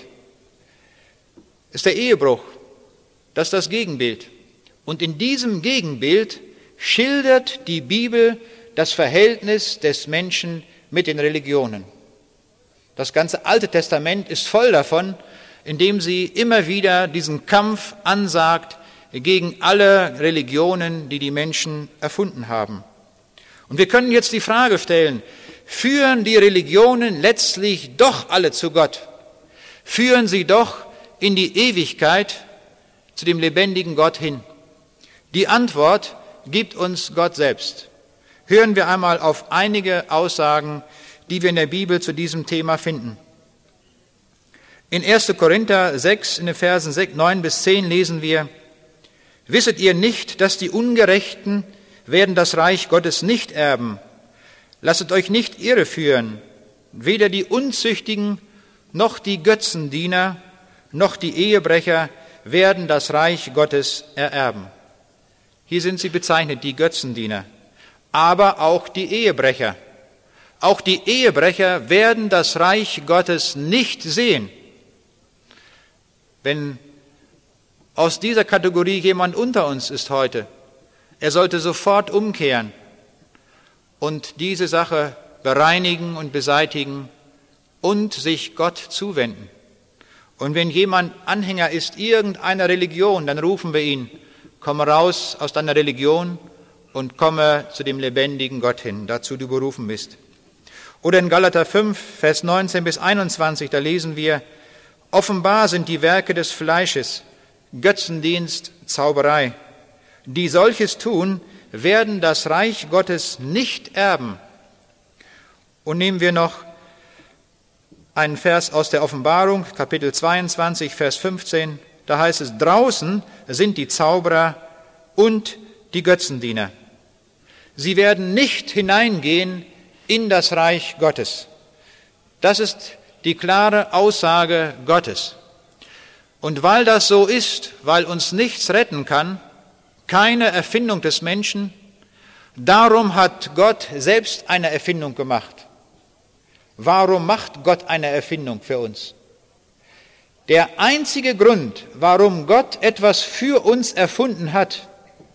ist der Ehebruch. Das ist das Gegenbild. Und in diesem Gegenbild schildert die Bibel das Verhältnis des Menschen mit den Religionen. Das ganze Alte Testament ist voll davon, indem sie immer wieder diesen Kampf ansagt gegen alle Religionen, die die Menschen erfunden haben. Und wir können jetzt die Frage stellen, führen die Religionen letztlich doch alle zu Gott? Führen sie doch in die Ewigkeit zu dem lebendigen Gott hin? Die Antwort gibt uns Gott selbst. Hören wir einmal auf einige Aussagen, die wir in der Bibel zu diesem Thema finden. In erster Korinther sechs, in den Versen neun bis zehn lesen wir: Wisset ihr nicht, dass die Ungerechten werden das Reich Gottes nicht erben? Lasset euch nicht irreführen, weder die Unzüchtigen noch die Götzendiener noch die Ehebrecher werden das Reich Gottes ererben. Hier sind sie bezeichnet, die Götzendiener, aber auch die Ehebrecher. Auch die Ehebrecher werden das Reich Gottes nicht sehen. Wenn aus dieser Kategorie jemand unter uns ist heute, er sollte sofort umkehren und diese Sache bereinigen und beseitigen und sich Gott zuwenden. Und wenn jemand Anhänger ist irgendeiner Religion, dann rufen wir ihn: Komme raus aus deiner Religion und komme zu dem lebendigen Gott hin, dazu du berufen bist. Oder in Galater fünf, Vers neunzehn bis einundzwanzig, da lesen wir: Offenbar sind die Werke des Fleisches, Götzendienst, Zauberei. Die solches tun, werden das Reich Gottes nicht erben. Und nehmen wir noch einen Vers aus der Offenbarung, Kapitel zweiundzwanzig, Vers fünfzehn. Da heißt es: Draußen sind die Zauberer und die Götzendiener. Sie werden nicht hineingehen in das Reich Gottes. Das ist die klare Aussage Gottes. Und weil das so ist, weil uns nichts retten kann, keine Erfindung des Menschen, darum hat Gott selbst eine Erfindung gemacht. Warum macht Gott eine Erfindung für uns? Der einzige Grund, warum Gott etwas für uns erfunden hat,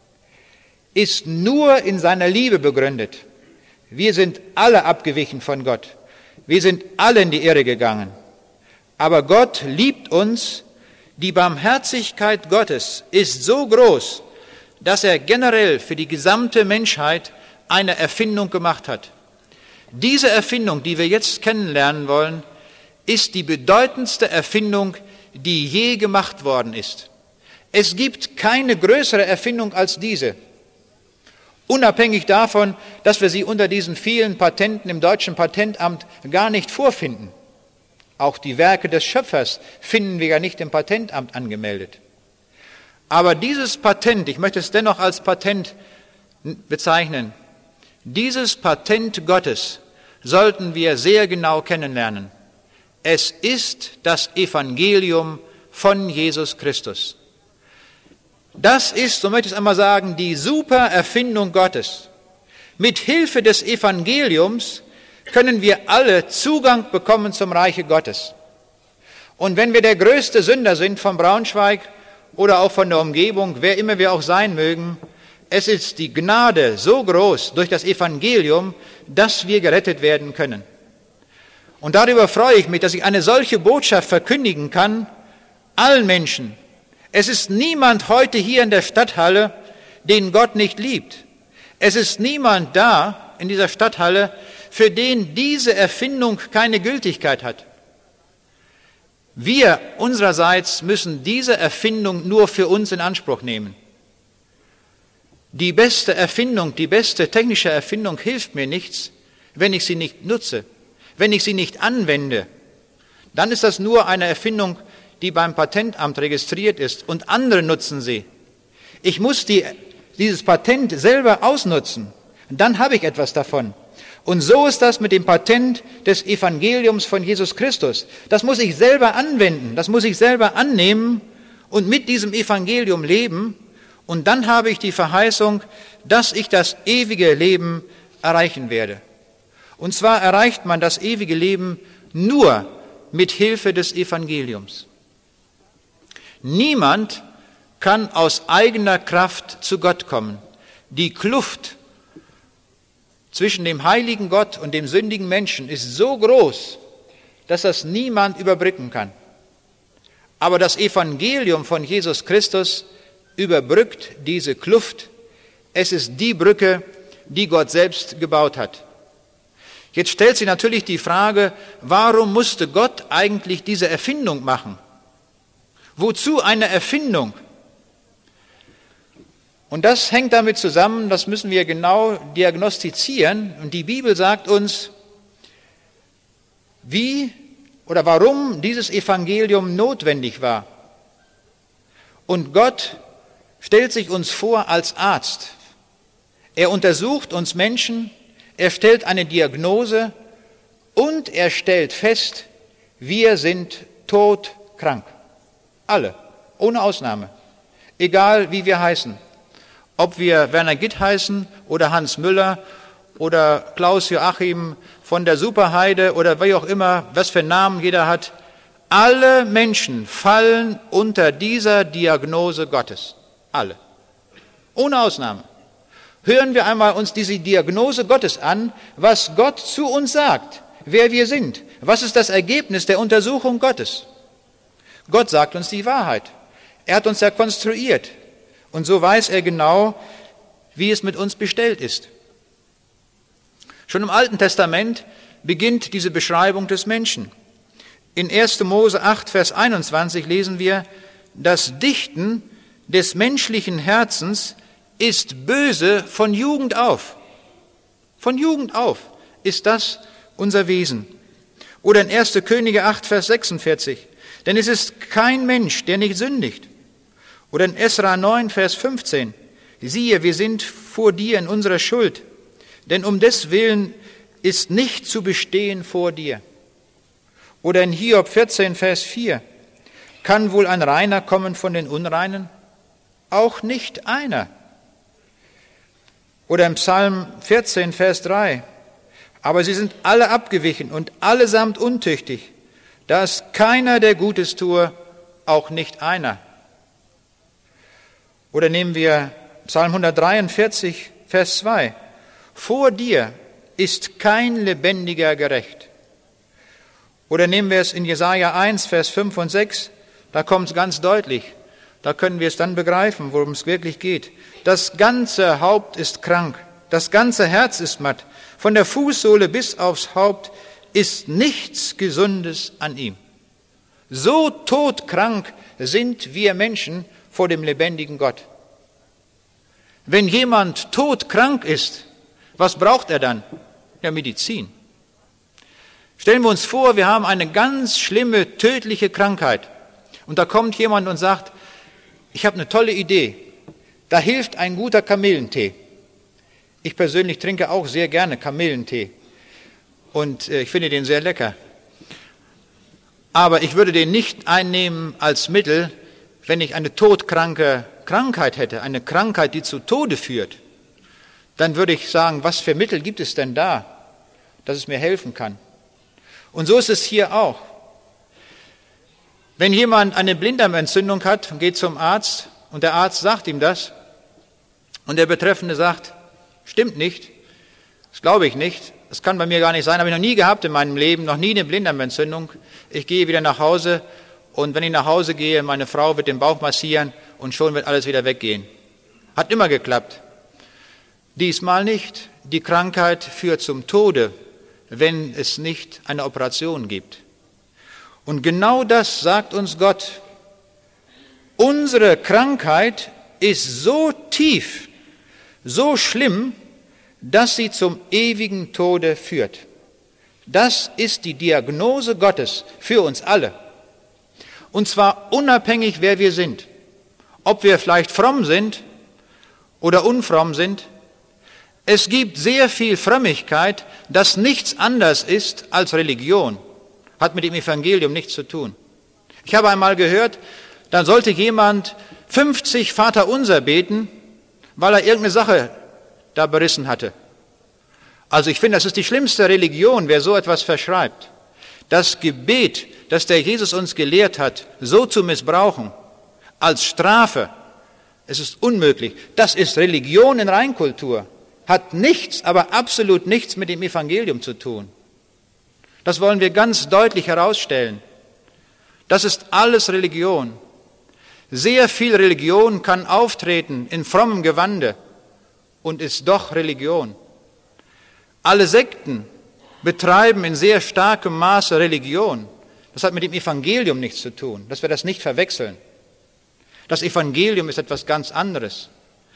ist nur in seiner Liebe begründet. Wir sind alle abgewichen von Gott. Wir sind alle in die Irre gegangen. Aber Gott liebt uns. Die Barmherzigkeit Gottes ist so groß, dass er generell für die gesamte Menschheit eine Erfindung gemacht hat. Diese Erfindung, die wir jetzt kennenlernen wollen, ist die bedeutendste Erfindung, die je gemacht worden ist. Es gibt keine größere Erfindung als diese. Unabhängig davon, dass wir sie unter diesen vielen Patenten im deutschen Patentamt gar nicht vorfinden. Auch die Werke des Schöpfers finden wir ja nicht im Patentamt angemeldet. Aber dieses Patent, ich möchte es dennoch als Patent bezeichnen, dieses Patent Gottes sollten wir sehr genau kennenlernen. Es ist das Evangelium von Jesus Christus. Das ist, so möchte ich es einmal sagen, die super Erfindung Gottes. Mit Hilfe des Evangeliums können wir alle Zugang bekommen zum Reiche Gottes. Und wenn wir der größte Sünder sind von Braunschweig oder auch von der Umgebung, wer immer wir auch sein mögen, es ist die Gnade so groß durch das Evangelium, dass wir gerettet werden können. Und darüber freue ich mich, dass ich eine solche Botschaft verkündigen kann, allen Menschen. Es ist niemand heute hier in der Stadthalle, den Gott nicht liebt. Es ist niemand da in dieser Stadthalle, für den diese Erfindung keine Gültigkeit hat. Wir unsererseits müssen diese Erfindung nur für uns in Anspruch nehmen. Die beste Erfindung, die beste technische Erfindung hilft mir nichts, wenn ich sie nicht nutze, wenn ich sie nicht anwende. Dann ist das nur eine Erfindung, die beim Patentamt registriert ist und andere nutzen sie. Ich muss die, dieses Patent selber ausnutzen, dann habe ich etwas davon. Und so ist das mit dem Patent des Evangeliums von Jesus Christus. Das muss ich selber anwenden, das muss ich selber annehmen und mit diesem Evangelium leben. Und dann habe ich die Verheißung, dass ich das ewige Leben erreichen werde. Und zwar erreicht man das ewige Leben nur mit Hilfe des Evangeliums. Niemand kann aus eigener Kraft zu Gott kommen. Die Kluft zwischen dem heiligen Gott und dem sündigen Menschen ist so groß, dass das niemand überbrücken kann. Aber das Evangelium von Jesus Christus überbrückt diese Kluft. Es ist die Brücke, die Gott selbst gebaut hat. Jetzt stellt sich natürlich die Frage, warum musste Gott eigentlich diese Erfindung machen? Wozu eine Erfindung? Und das hängt damit zusammen, das müssen wir genau diagnostizieren. Und die Bibel sagt uns, wie oder warum dieses Evangelium notwendig war. Und Gott stellt sich uns vor als Arzt. Er untersucht uns Menschen, er stellt eine Diagnose und er stellt fest, wir sind todkrank. Alle, ohne Ausnahme. Egal wie wir heißen. Ob wir Werner Gitt heißen oder Hans Müller oder Klaus Joachim von der Superheide oder wie auch immer, was für Namen jeder hat. Alle Menschen fallen unter dieser Diagnose Gottes. Alle. Ohne Ausnahme. Hören wir einmal uns diese Diagnose Gottes an, was Gott zu uns sagt, wer wir sind. Was ist das Ergebnis der Untersuchung Gottes? Gott sagt uns die Wahrheit. Er hat uns ja konstruiert. Und so weiß er genau, wie es mit uns bestellt ist. Schon im Alten Testament beginnt diese Beschreibung des Menschen. In erster Mose acht, Vers einundzwanzig lesen wir, das Dichten des menschlichen Herzens ist böse von Jugend auf. Von Jugend auf ist das unser Wesen. Oder in erster Könige acht, Vers sechsundvierzig, denn es ist kein Mensch, der nicht sündigt. Oder in Esra neun, Vers fünfzehn, siehe, wir sind vor dir in unserer Schuld, denn um des Willen ist nicht zu bestehen vor dir. Oder in Hiob vierzehn, Vers vier, kann wohl ein Reiner kommen von den Unreinen? Auch nicht einer. Oder im Psalm vierzehn, Vers drei, aber sie sind alle abgewichen und allesamt untüchtig. Da ist keiner, der Gutes tue, auch nicht einer. Oder nehmen wir Psalm hundertdreiundvierzig, Vers zwei. Vor dir ist kein Lebendiger gerecht. Oder nehmen wir es in Jesaja eins, Vers fünf und sechs. Da kommt es ganz deutlich. Da können wir es dann begreifen, worum es wirklich geht. Das ganze Haupt ist krank. Das ganze Herz ist matt. Von der Fußsohle bis aufs Haupt ist nichts Gesundes an ihm. So todkrank sind wir Menschen vor dem lebendigen Gott. Wenn jemand todkrank ist, was braucht er dann? Ja, Medizin. Stellen wir uns vor, wir haben eine ganz schlimme, tödliche Krankheit. Und da kommt jemand und sagt, ich habe eine tolle Idee. Da hilft ein guter Kamillentee. Ich persönlich trinke auch sehr gerne Kamillentee. Und äh, ich finde den sehr lecker. Aber ich würde den nicht einnehmen als Mittel, wenn ich eine todkranke Krankheit hätte, eine Krankheit, die zu Tode führt. Dann würde ich sagen, was für Mittel gibt es denn da, dass es mir helfen kann? Und so ist es hier auch. Wenn jemand eine Blinddarmentzündung hat und geht zum Arzt und der Arzt sagt ihm das und der Betreffende sagt, stimmt nicht, das glaube ich nicht, das kann bei mir gar nicht sein, habe ich noch nie gehabt in meinem Leben, noch nie eine Blinddarmentzündung. Ich gehe wieder nach Hause und wenn ich nach Hause gehe, meine Frau wird den Bauch massieren und schon wird alles wieder weggehen. Hat immer geklappt. Diesmal nicht. Die Krankheit führt zum Tode, wenn es nicht eine Operation gibt. Und genau das sagt uns Gott. Unsere Krankheit ist so tief, so schlimm, dass sie zum ewigen Tode führt. Das ist die Diagnose Gottes für uns alle. Und zwar unabhängig, wer wir sind. Ob wir vielleicht fromm sind oder unfromm sind. Es gibt sehr viel Frömmigkeit, das nichts anderes ist als Religion. Hat mit dem Evangelium nichts zu tun. Ich habe einmal gehört, dann sollte jemand fünfzig Vaterunser beten, weil er irgendeine Sache da berissen hatte. Also ich finde, das ist die schlimmste Religion, wer so etwas verschreibt. Das Gebet, das der Jesus uns gelehrt hat, so zu missbrauchen, als Strafe, Es ist unmöglich. Das ist Religion in Reinkultur. Hat nichts, aber absolut nichts mit dem Evangelium zu tun. Das wollen wir ganz deutlich herausstellen. Das ist alles Religion. Sehr viel Religion kann auftreten in frommem Gewande und ist doch Religion. Alle Sekten betreiben in sehr starkem Maße Religion. Das hat mit dem Evangelium nichts zu tun, dass wir das nicht verwechseln. Das Evangelium ist etwas ganz anderes.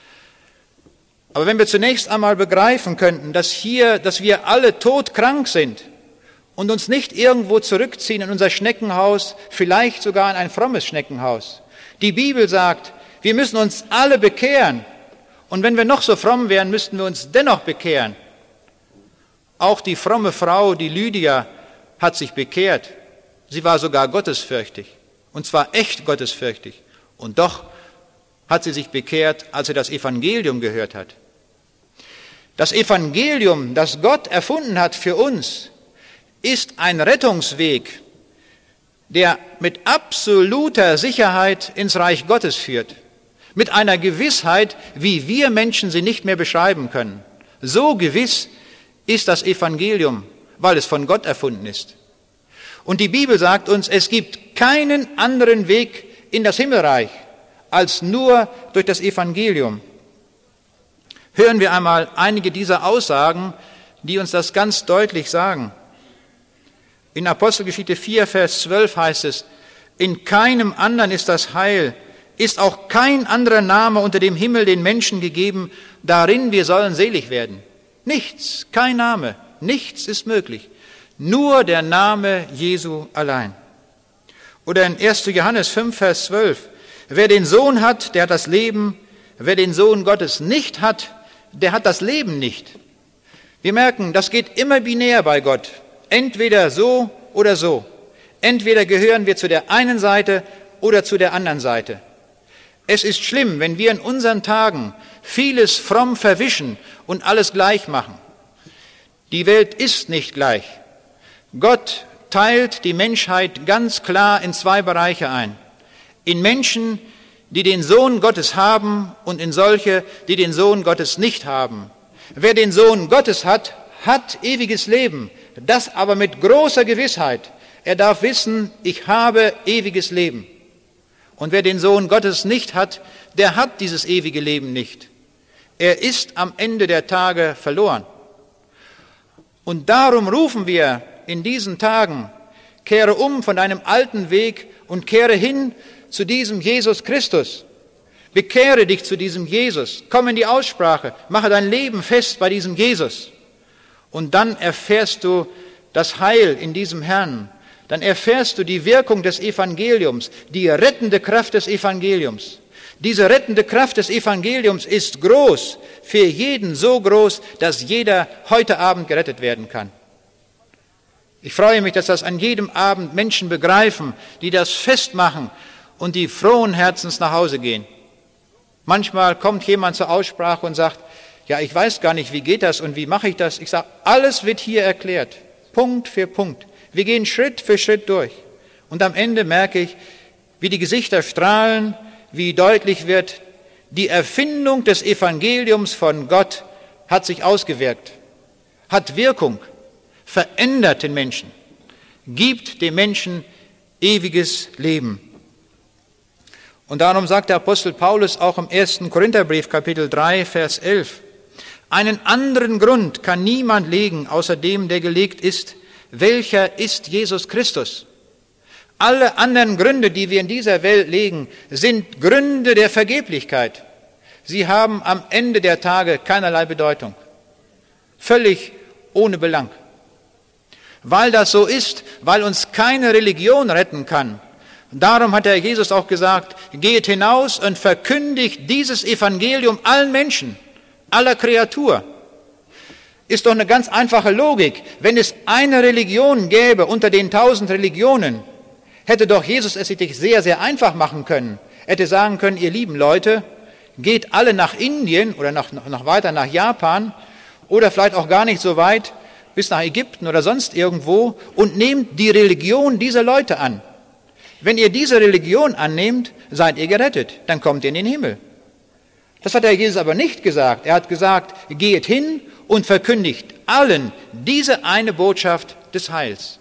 Aber wenn wir zunächst einmal begreifen könnten, dass hier, dass wir alle todkrank sind und uns nicht irgendwo zurückziehen in unser Schneckenhaus, vielleicht sogar in ein frommes Schneckenhaus. Die Bibel sagt, wir müssen uns alle bekehren. Und wenn wir noch so fromm wären, müssten wir uns dennoch bekehren. Auch die fromme Frau, die Lydia, hat sich bekehrt. Sie war sogar gottesfürchtig. Und zwar echt gottesfürchtig. Und doch hat sie sich bekehrt, als sie das Evangelium gehört hat. Das Evangelium, das Gott erfunden hat für uns, ist ein Rettungsweg, der mit absoluter Sicherheit ins Reich Gottes führt. Mit einer Gewissheit, wie wir Menschen sie nicht mehr beschreiben können. So gewiss ist das Evangelium, weil es von Gott erfunden ist. Und die Bibel sagt uns, es gibt keinen anderen Weg in das Himmelreich als nur durch das Evangelium. Hören wir einmal einige dieser Aussagen, die uns das ganz deutlich sagen. In Apostelgeschichte vier, Vers zwölf heißt es, in keinem anderen ist das Heil, ist auch kein anderer Name unter dem Himmel den Menschen gegeben, darin wir sollen selig werden. Nichts, kein Name, nichts ist möglich. Nur der Name Jesu allein. Oder in erster Johannes fünf, Vers zwölf, wer den Sohn hat, der hat das Leben, wer den Sohn Gottes nicht hat, der hat das Leben nicht. Wir merken, das geht immer binär bei Gott. Entweder so oder so. Entweder gehören wir zu der einen Seite oder zu der anderen Seite. Es ist schlimm, wenn wir in unseren Tagen vieles fromm verwischen und alles gleich machen. Die Welt ist nicht gleich. Gott teilt die Menschheit ganz klar in zwei Bereiche ein. In Menschen, die den Sohn Gottes haben und in solche, die den Sohn Gottes nicht haben. Wer den Sohn Gottes hat, hat ewiges Leben. Das aber mit großer Gewissheit. Er darf wissen, ich habe ewiges Leben. Und wer den Sohn Gottes nicht hat, der hat dieses ewige Leben nicht. Er ist am Ende der Tage verloren. Und darum rufen wir in diesen Tagen, kehre um von deinem alten Weg und kehre hin zu diesem Jesus Christus. Bekehre dich zu diesem Jesus. Komm in die Aussprache. Mache dein Leben fest bei diesem Jesus. Und dann erfährst du das Heil in diesem Herrn. Dann erfährst du die Wirkung des Evangeliums, die rettende Kraft des Evangeliums. Diese rettende Kraft des Evangeliums ist groß, für jeden so groß, dass jeder heute Abend gerettet werden kann. Ich freue mich, dass das an jedem Abend Menschen begreifen, die das festmachen und die frohen Herzens nach Hause gehen. Manchmal kommt jemand zur Aussprache und sagt, ja, ich weiß gar nicht, wie geht das und wie mache ich das? Ich sage, alles wird hier erklärt, Punkt für Punkt. Wir gehen Schritt für Schritt durch. Und am Ende merke ich, wie die Gesichter strahlen, wie deutlich wird, die Erfindung des Evangeliums von Gott hat sich ausgewirkt, hat Wirkung, verändert den Menschen, gibt dem Menschen ewiges Leben. Und darum sagt der Apostel Paulus auch im ersten Korintherbrief, Kapitel drei, Vers elf, einen anderen Grund kann niemand legen, außer dem, der gelegt ist. Welcher ist Jesus Christus? Alle anderen Gründe, die wir in dieser Welt legen, sind Gründe der Vergeblichkeit. Sie haben am Ende der Tage keinerlei Bedeutung. Völlig ohne Belang. Weil das so ist, weil uns keine Religion retten kann. Darum hat der Jesus auch gesagt, geht hinaus und verkündigt dieses Evangelium allen Menschen, aller Kreatur. Ist doch eine ganz einfache Logik. Wenn es eine Religion gäbe unter den tausend Religionen, hätte doch Jesus es sich sehr, sehr einfach machen können. Er hätte sagen können, ihr lieben Leute, geht alle nach Indien oder noch, noch weiter nach Japan oder vielleicht auch gar nicht so weit bis nach Ägypten oder sonst irgendwo und nehmt die Religion dieser Leute an. Wenn ihr diese Religion annehmt, seid ihr gerettet, dann kommt ihr in den Himmel. Das hat der Jesus aber nicht gesagt. Er hat gesagt, geht hin und verkündigt allen diese eine Botschaft des Heils.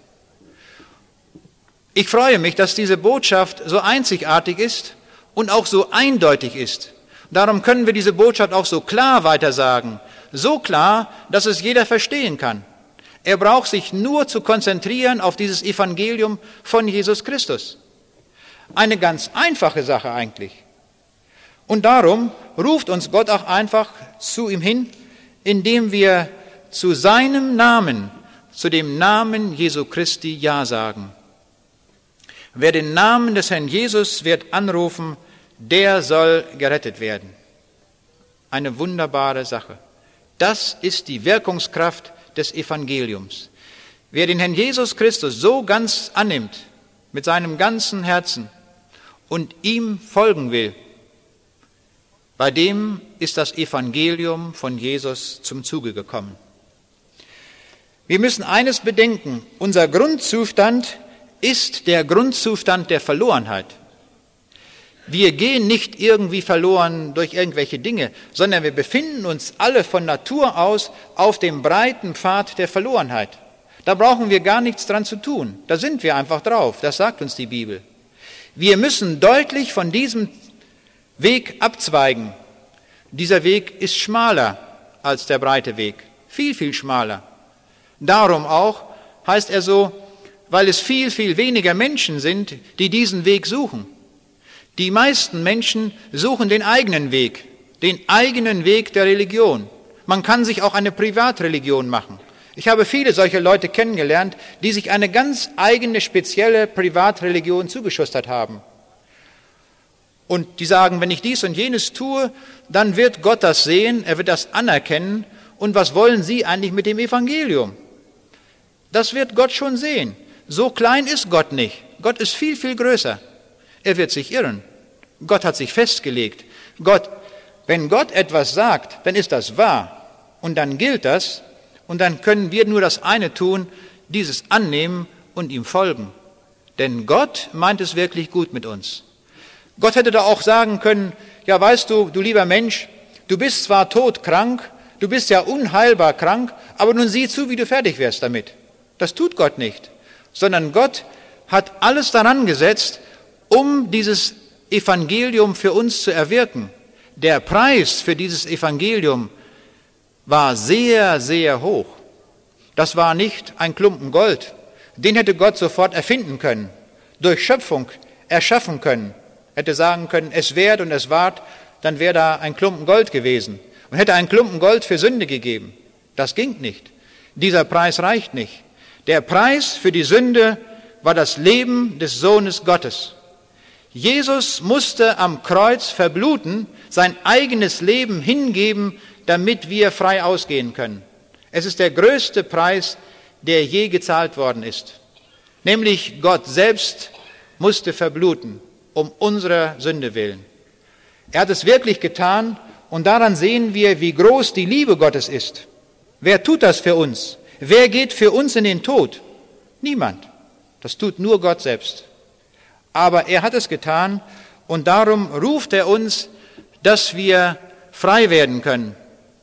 Ich freue mich, dass diese Botschaft so einzigartig ist und auch so eindeutig ist. Darum können wir diese Botschaft auch so klar weitersagen. So klar, dass es jeder verstehen kann. Er braucht sich nur zu konzentrieren auf dieses Evangelium von Jesus Christus. Eine ganz einfache Sache eigentlich. Und darum ruft uns Gott auch einfach zu ihm hin, indem wir zu seinem Namen, zu dem Namen Jesu Christi Ja sagen. Wer den Namen des Herrn Jesus wird anrufen, der soll gerettet werden. Eine wunderbare Sache. Das ist die Wirkungskraft des Evangeliums. Wer den Herrn Jesus Christus so ganz annimmt, mit seinem ganzen Herzen und ihm folgen will, bei dem ist das Evangelium von Jesus zum Zuge gekommen. Wir müssen eines bedenken, unser Grundzustand ist der Grundzustand der Verlorenheit. Wir gehen nicht irgendwie verloren durch irgendwelche Dinge, sondern wir befinden uns alle von Natur aus auf dem breiten Pfad der Verlorenheit. Da brauchen wir gar nichts dran zu tun. Da sind wir einfach drauf. Das sagt uns die Bibel. Wir müssen deutlich von diesem Weg abzweigen. Dieser Weg ist schmaler als der breite Weg. Viel, viel schmaler. Darum auch heißt er so, weil es viel, viel weniger Menschen sind, die diesen Weg suchen. Die meisten Menschen suchen den eigenen Weg, den eigenen Weg der Religion. Man kann sich auch eine Privatreligion machen. Ich habe viele solche Leute kennengelernt, die sich eine ganz eigene, spezielle Privatreligion zugeschustert haben. Und die sagen, wenn ich dies und jenes tue, dann wird Gott das sehen, er wird das anerkennen. Und was wollen Sie eigentlich mit dem Evangelium? Das wird Gott schon sehen. So klein ist Gott nicht. Gott ist viel, viel größer. Er wird sich irren. Gott hat sich festgelegt. Gott, wenn Gott etwas sagt, dann ist das wahr. Und dann gilt das. Und dann können wir nur das eine tun, dieses annehmen und ihm folgen. Denn Gott meint es wirklich gut mit uns. Gott hätte da auch sagen können, ja weißt du, du lieber Mensch, du bist zwar todkrank, du bist ja unheilbar krank, aber nun sieh zu, wie du fertig wirst damit. Das tut Gott nicht, sondern Gott hat alles daran gesetzt, um dieses Evangelium für uns zu erwirken. Der Preis für dieses Evangelium war sehr, sehr hoch. Das war nicht ein Klumpen Gold. Den hätte Gott sofort erfinden können, durch Schöpfung erschaffen können. Hätte sagen können, es währt und es ward, dann wäre da ein Klumpen Gold gewesen. Und hätte ein Klumpen Gold für Sünde gegeben. Das ging nicht. Dieser Preis reicht nicht. Der Preis für die Sünde war das Leben des Sohnes Gottes. Jesus musste am Kreuz verbluten, sein eigenes Leben hingeben, damit wir frei ausgehen können. Es ist der größte Preis, der je gezahlt worden ist. Nämlich Gott selbst musste verbluten, um unserer Sünde willen. Er hat es wirklich getan und daran sehen wir, wie groß die Liebe Gottes ist. Wer tut das für uns? Wer geht für uns in den Tod? Niemand. Das tut nur Gott selbst. Aber er hat es getan und darum ruft er uns, dass wir frei werden können.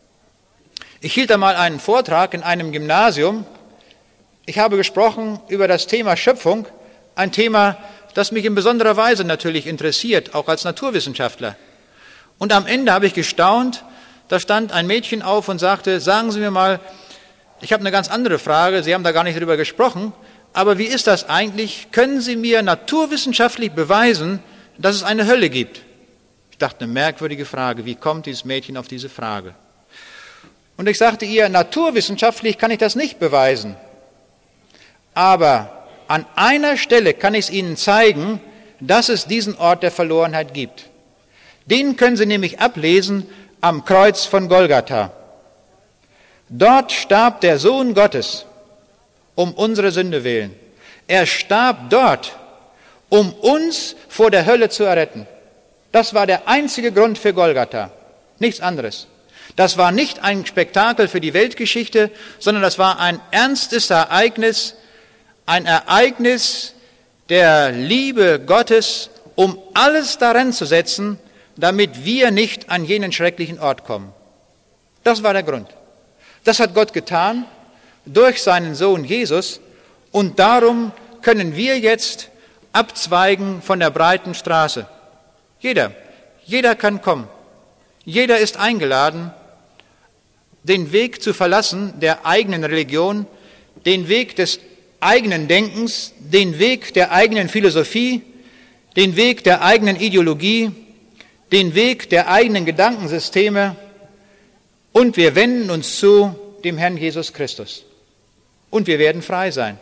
Ich hielt einmal einen Vortrag in einem Gymnasium. Ich habe gesprochen über das Thema Schöpfung, ein Thema, das mich in besonderer Weise natürlich interessiert, auch als Naturwissenschaftler. Und am Ende habe ich gestaunt, da stand ein Mädchen auf und sagte, sagen Sie mir mal, ich habe eine ganz andere Frage, Sie haben da gar nicht drüber gesprochen, aber wie ist das eigentlich? Können Sie mir naturwissenschaftlich beweisen, dass es eine Hölle gibt? Ich dachte, eine merkwürdige Frage, wie kommt dieses Mädchen auf diese Frage? Und ich sagte ihr, naturwissenschaftlich kann ich das nicht beweisen, aber an einer Stelle kann ich es Ihnen zeigen, dass es diesen Ort der Verlorenheit gibt. Den können Sie nämlich ablesen am Kreuz von Golgatha. Dort starb der Sohn Gottes um unsere Sünde willen. Er starb dort, um uns vor der Hölle zu erretten. Das war der einzige Grund für Golgatha, nichts anderes. Das war nicht ein Spektakel für die Weltgeschichte, sondern das war ein ernstes Ereignis, ein Ereignis der Liebe Gottes, um alles daran zu setzen, damit wir nicht an jenen schrecklichen Ort kommen. Das war der Grund. Das hat Gott getan durch seinen Sohn Jesus und darum können wir jetzt abzweigen von der breiten Straße. Jeder, jeder kann kommen. Jeder ist eingeladen, den Weg zu verlassen der eigenen Religion, den Weg des eigenen Denkens, den Weg der eigenen Philosophie, den Weg der eigenen Ideologie, den Weg der eigenen Gedankensysteme und wir wenden uns zu dem Herrn Jesus Christus. Und wir werden frei sein.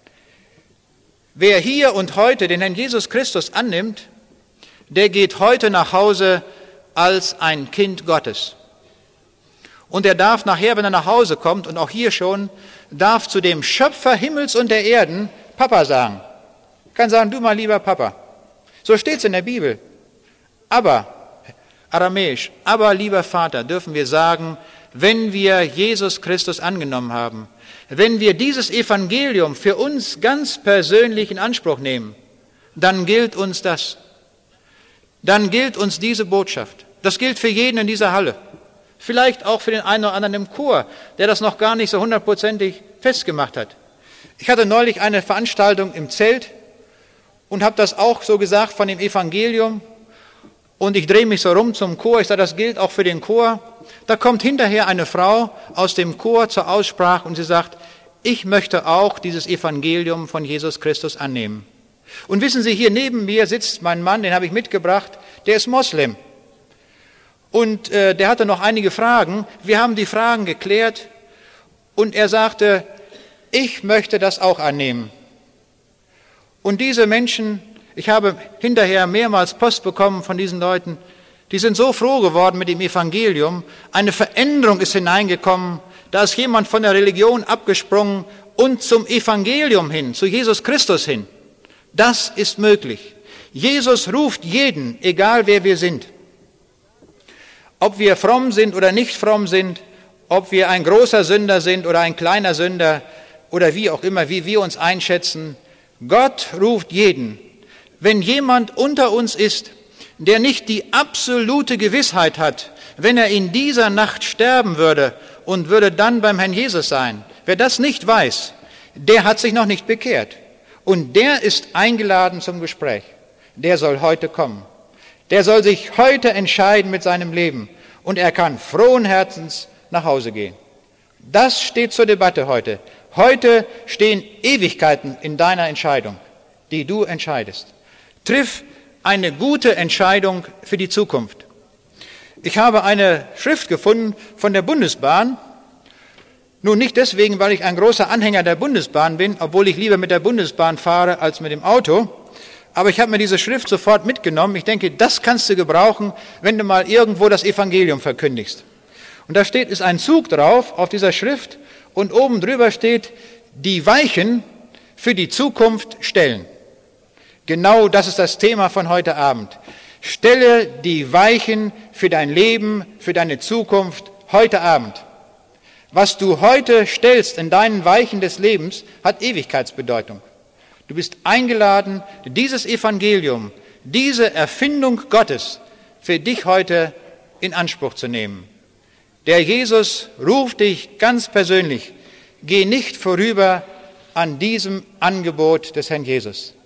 Wer hier und heute den Herrn Jesus Christus annimmt, der geht heute nach Hause als ein Kind Gottes. Und er darf nachher, wenn er nach Hause kommt, und auch hier schon, darf zu dem Schöpfer Himmels und der Erden Papa sagen. Kann sagen, du mein lieber Papa. So steht es in der Bibel. Aber, aramäisch, aber lieber Vater, dürfen wir sagen, wenn wir Jesus Christus angenommen haben, wenn wir dieses Evangelium für uns ganz persönlich in Anspruch nehmen, dann gilt uns das. Dann gilt uns diese Botschaft. Das gilt für jeden in dieser Halle. Vielleicht auch für den einen oder anderen im Chor, der das noch gar nicht so hundertprozentig festgemacht hat. Ich hatte neulich eine Veranstaltung im Zelt und habe das auch so gesagt von dem Evangelium. Und ich drehe mich so rum zum Chor, ich sage, das gilt auch für den Chor. Da kommt hinterher eine Frau aus dem Chor zur Aussprache und sie sagt, ich möchte auch dieses Evangelium von Jesus Christus annehmen. Und wissen Sie, hier neben mir sitzt mein Mann, den habe ich mitgebracht, der ist Moslem. Und äh, der hatte noch einige Fragen. Wir haben die Fragen geklärt und er sagte, ich möchte das auch annehmen. Und diese Menschen, ich habe hinterher mehrmals Post bekommen von diesen Leuten, die sind so froh geworden mit dem Evangelium. Eine Veränderung ist hineingekommen. Da ist jemand von der Religion abgesprungen und zum Evangelium hin, zu Jesus Christus hin. Das ist möglich. Jesus ruft jeden, egal wer wir sind. Ob wir fromm sind oder nicht fromm sind, ob wir ein großer Sünder sind oder ein kleiner Sünder oder wie auch immer, wie wir uns einschätzen. Gott ruft jeden. Wenn jemand unter uns ist, der nicht die absolute Gewissheit hat, wenn er in dieser Nacht sterben würde und würde dann beim Herrn Jesus sein, wer das nicht weiß, der hat sich noch nicht bekehrt. Und der ist eingeladen zum Gespräch. Der soll heute kommen. Der soll sich heute entscheiden mit seinem Leben und er kann frohen Herzens nach Hause gehen. Das steht zur Debatte heute. Heute stehen Ewigkeiten in deiner Entscheidung, die du entscheidest. Triff eine gute Entscheidung für die Zukunft. Ich habe eine Schrift gefunden von der Bundesbahn. Nun nicht deswegen, weil ich ein großer Anhänger der Bundesbahn bin, obwohl ich lieber mit der Bundesbahn fahre als mit dem Auto. Aber ich habe mir diese Schrift sofort mitgenommen. Ich denke, das kannst du gebrauchen, wenn du mal irgendwo das Evangelium verkündigst. Und da steht, ist ein Zug drauf auf dieser Schrift und oben drüber steht, die Weichen für die Zukunft stellen. Genau das ist das Thema von heute Abend. Stelle die Weichen für dein Leben, für deine Zukunft heute Abend. Was du heute stellst in deinen Weichen des Lebens, hat Ewigkeitsbedeutung. Du bist eingeladen, dieses Evangelium, diese Erfindung Gottes für dich heute in Anspruch zu nehmen. Der Jesus ruft dich ganz persönlich. Geh nicht vorüber an diesem Angebot des Herrn Jesus.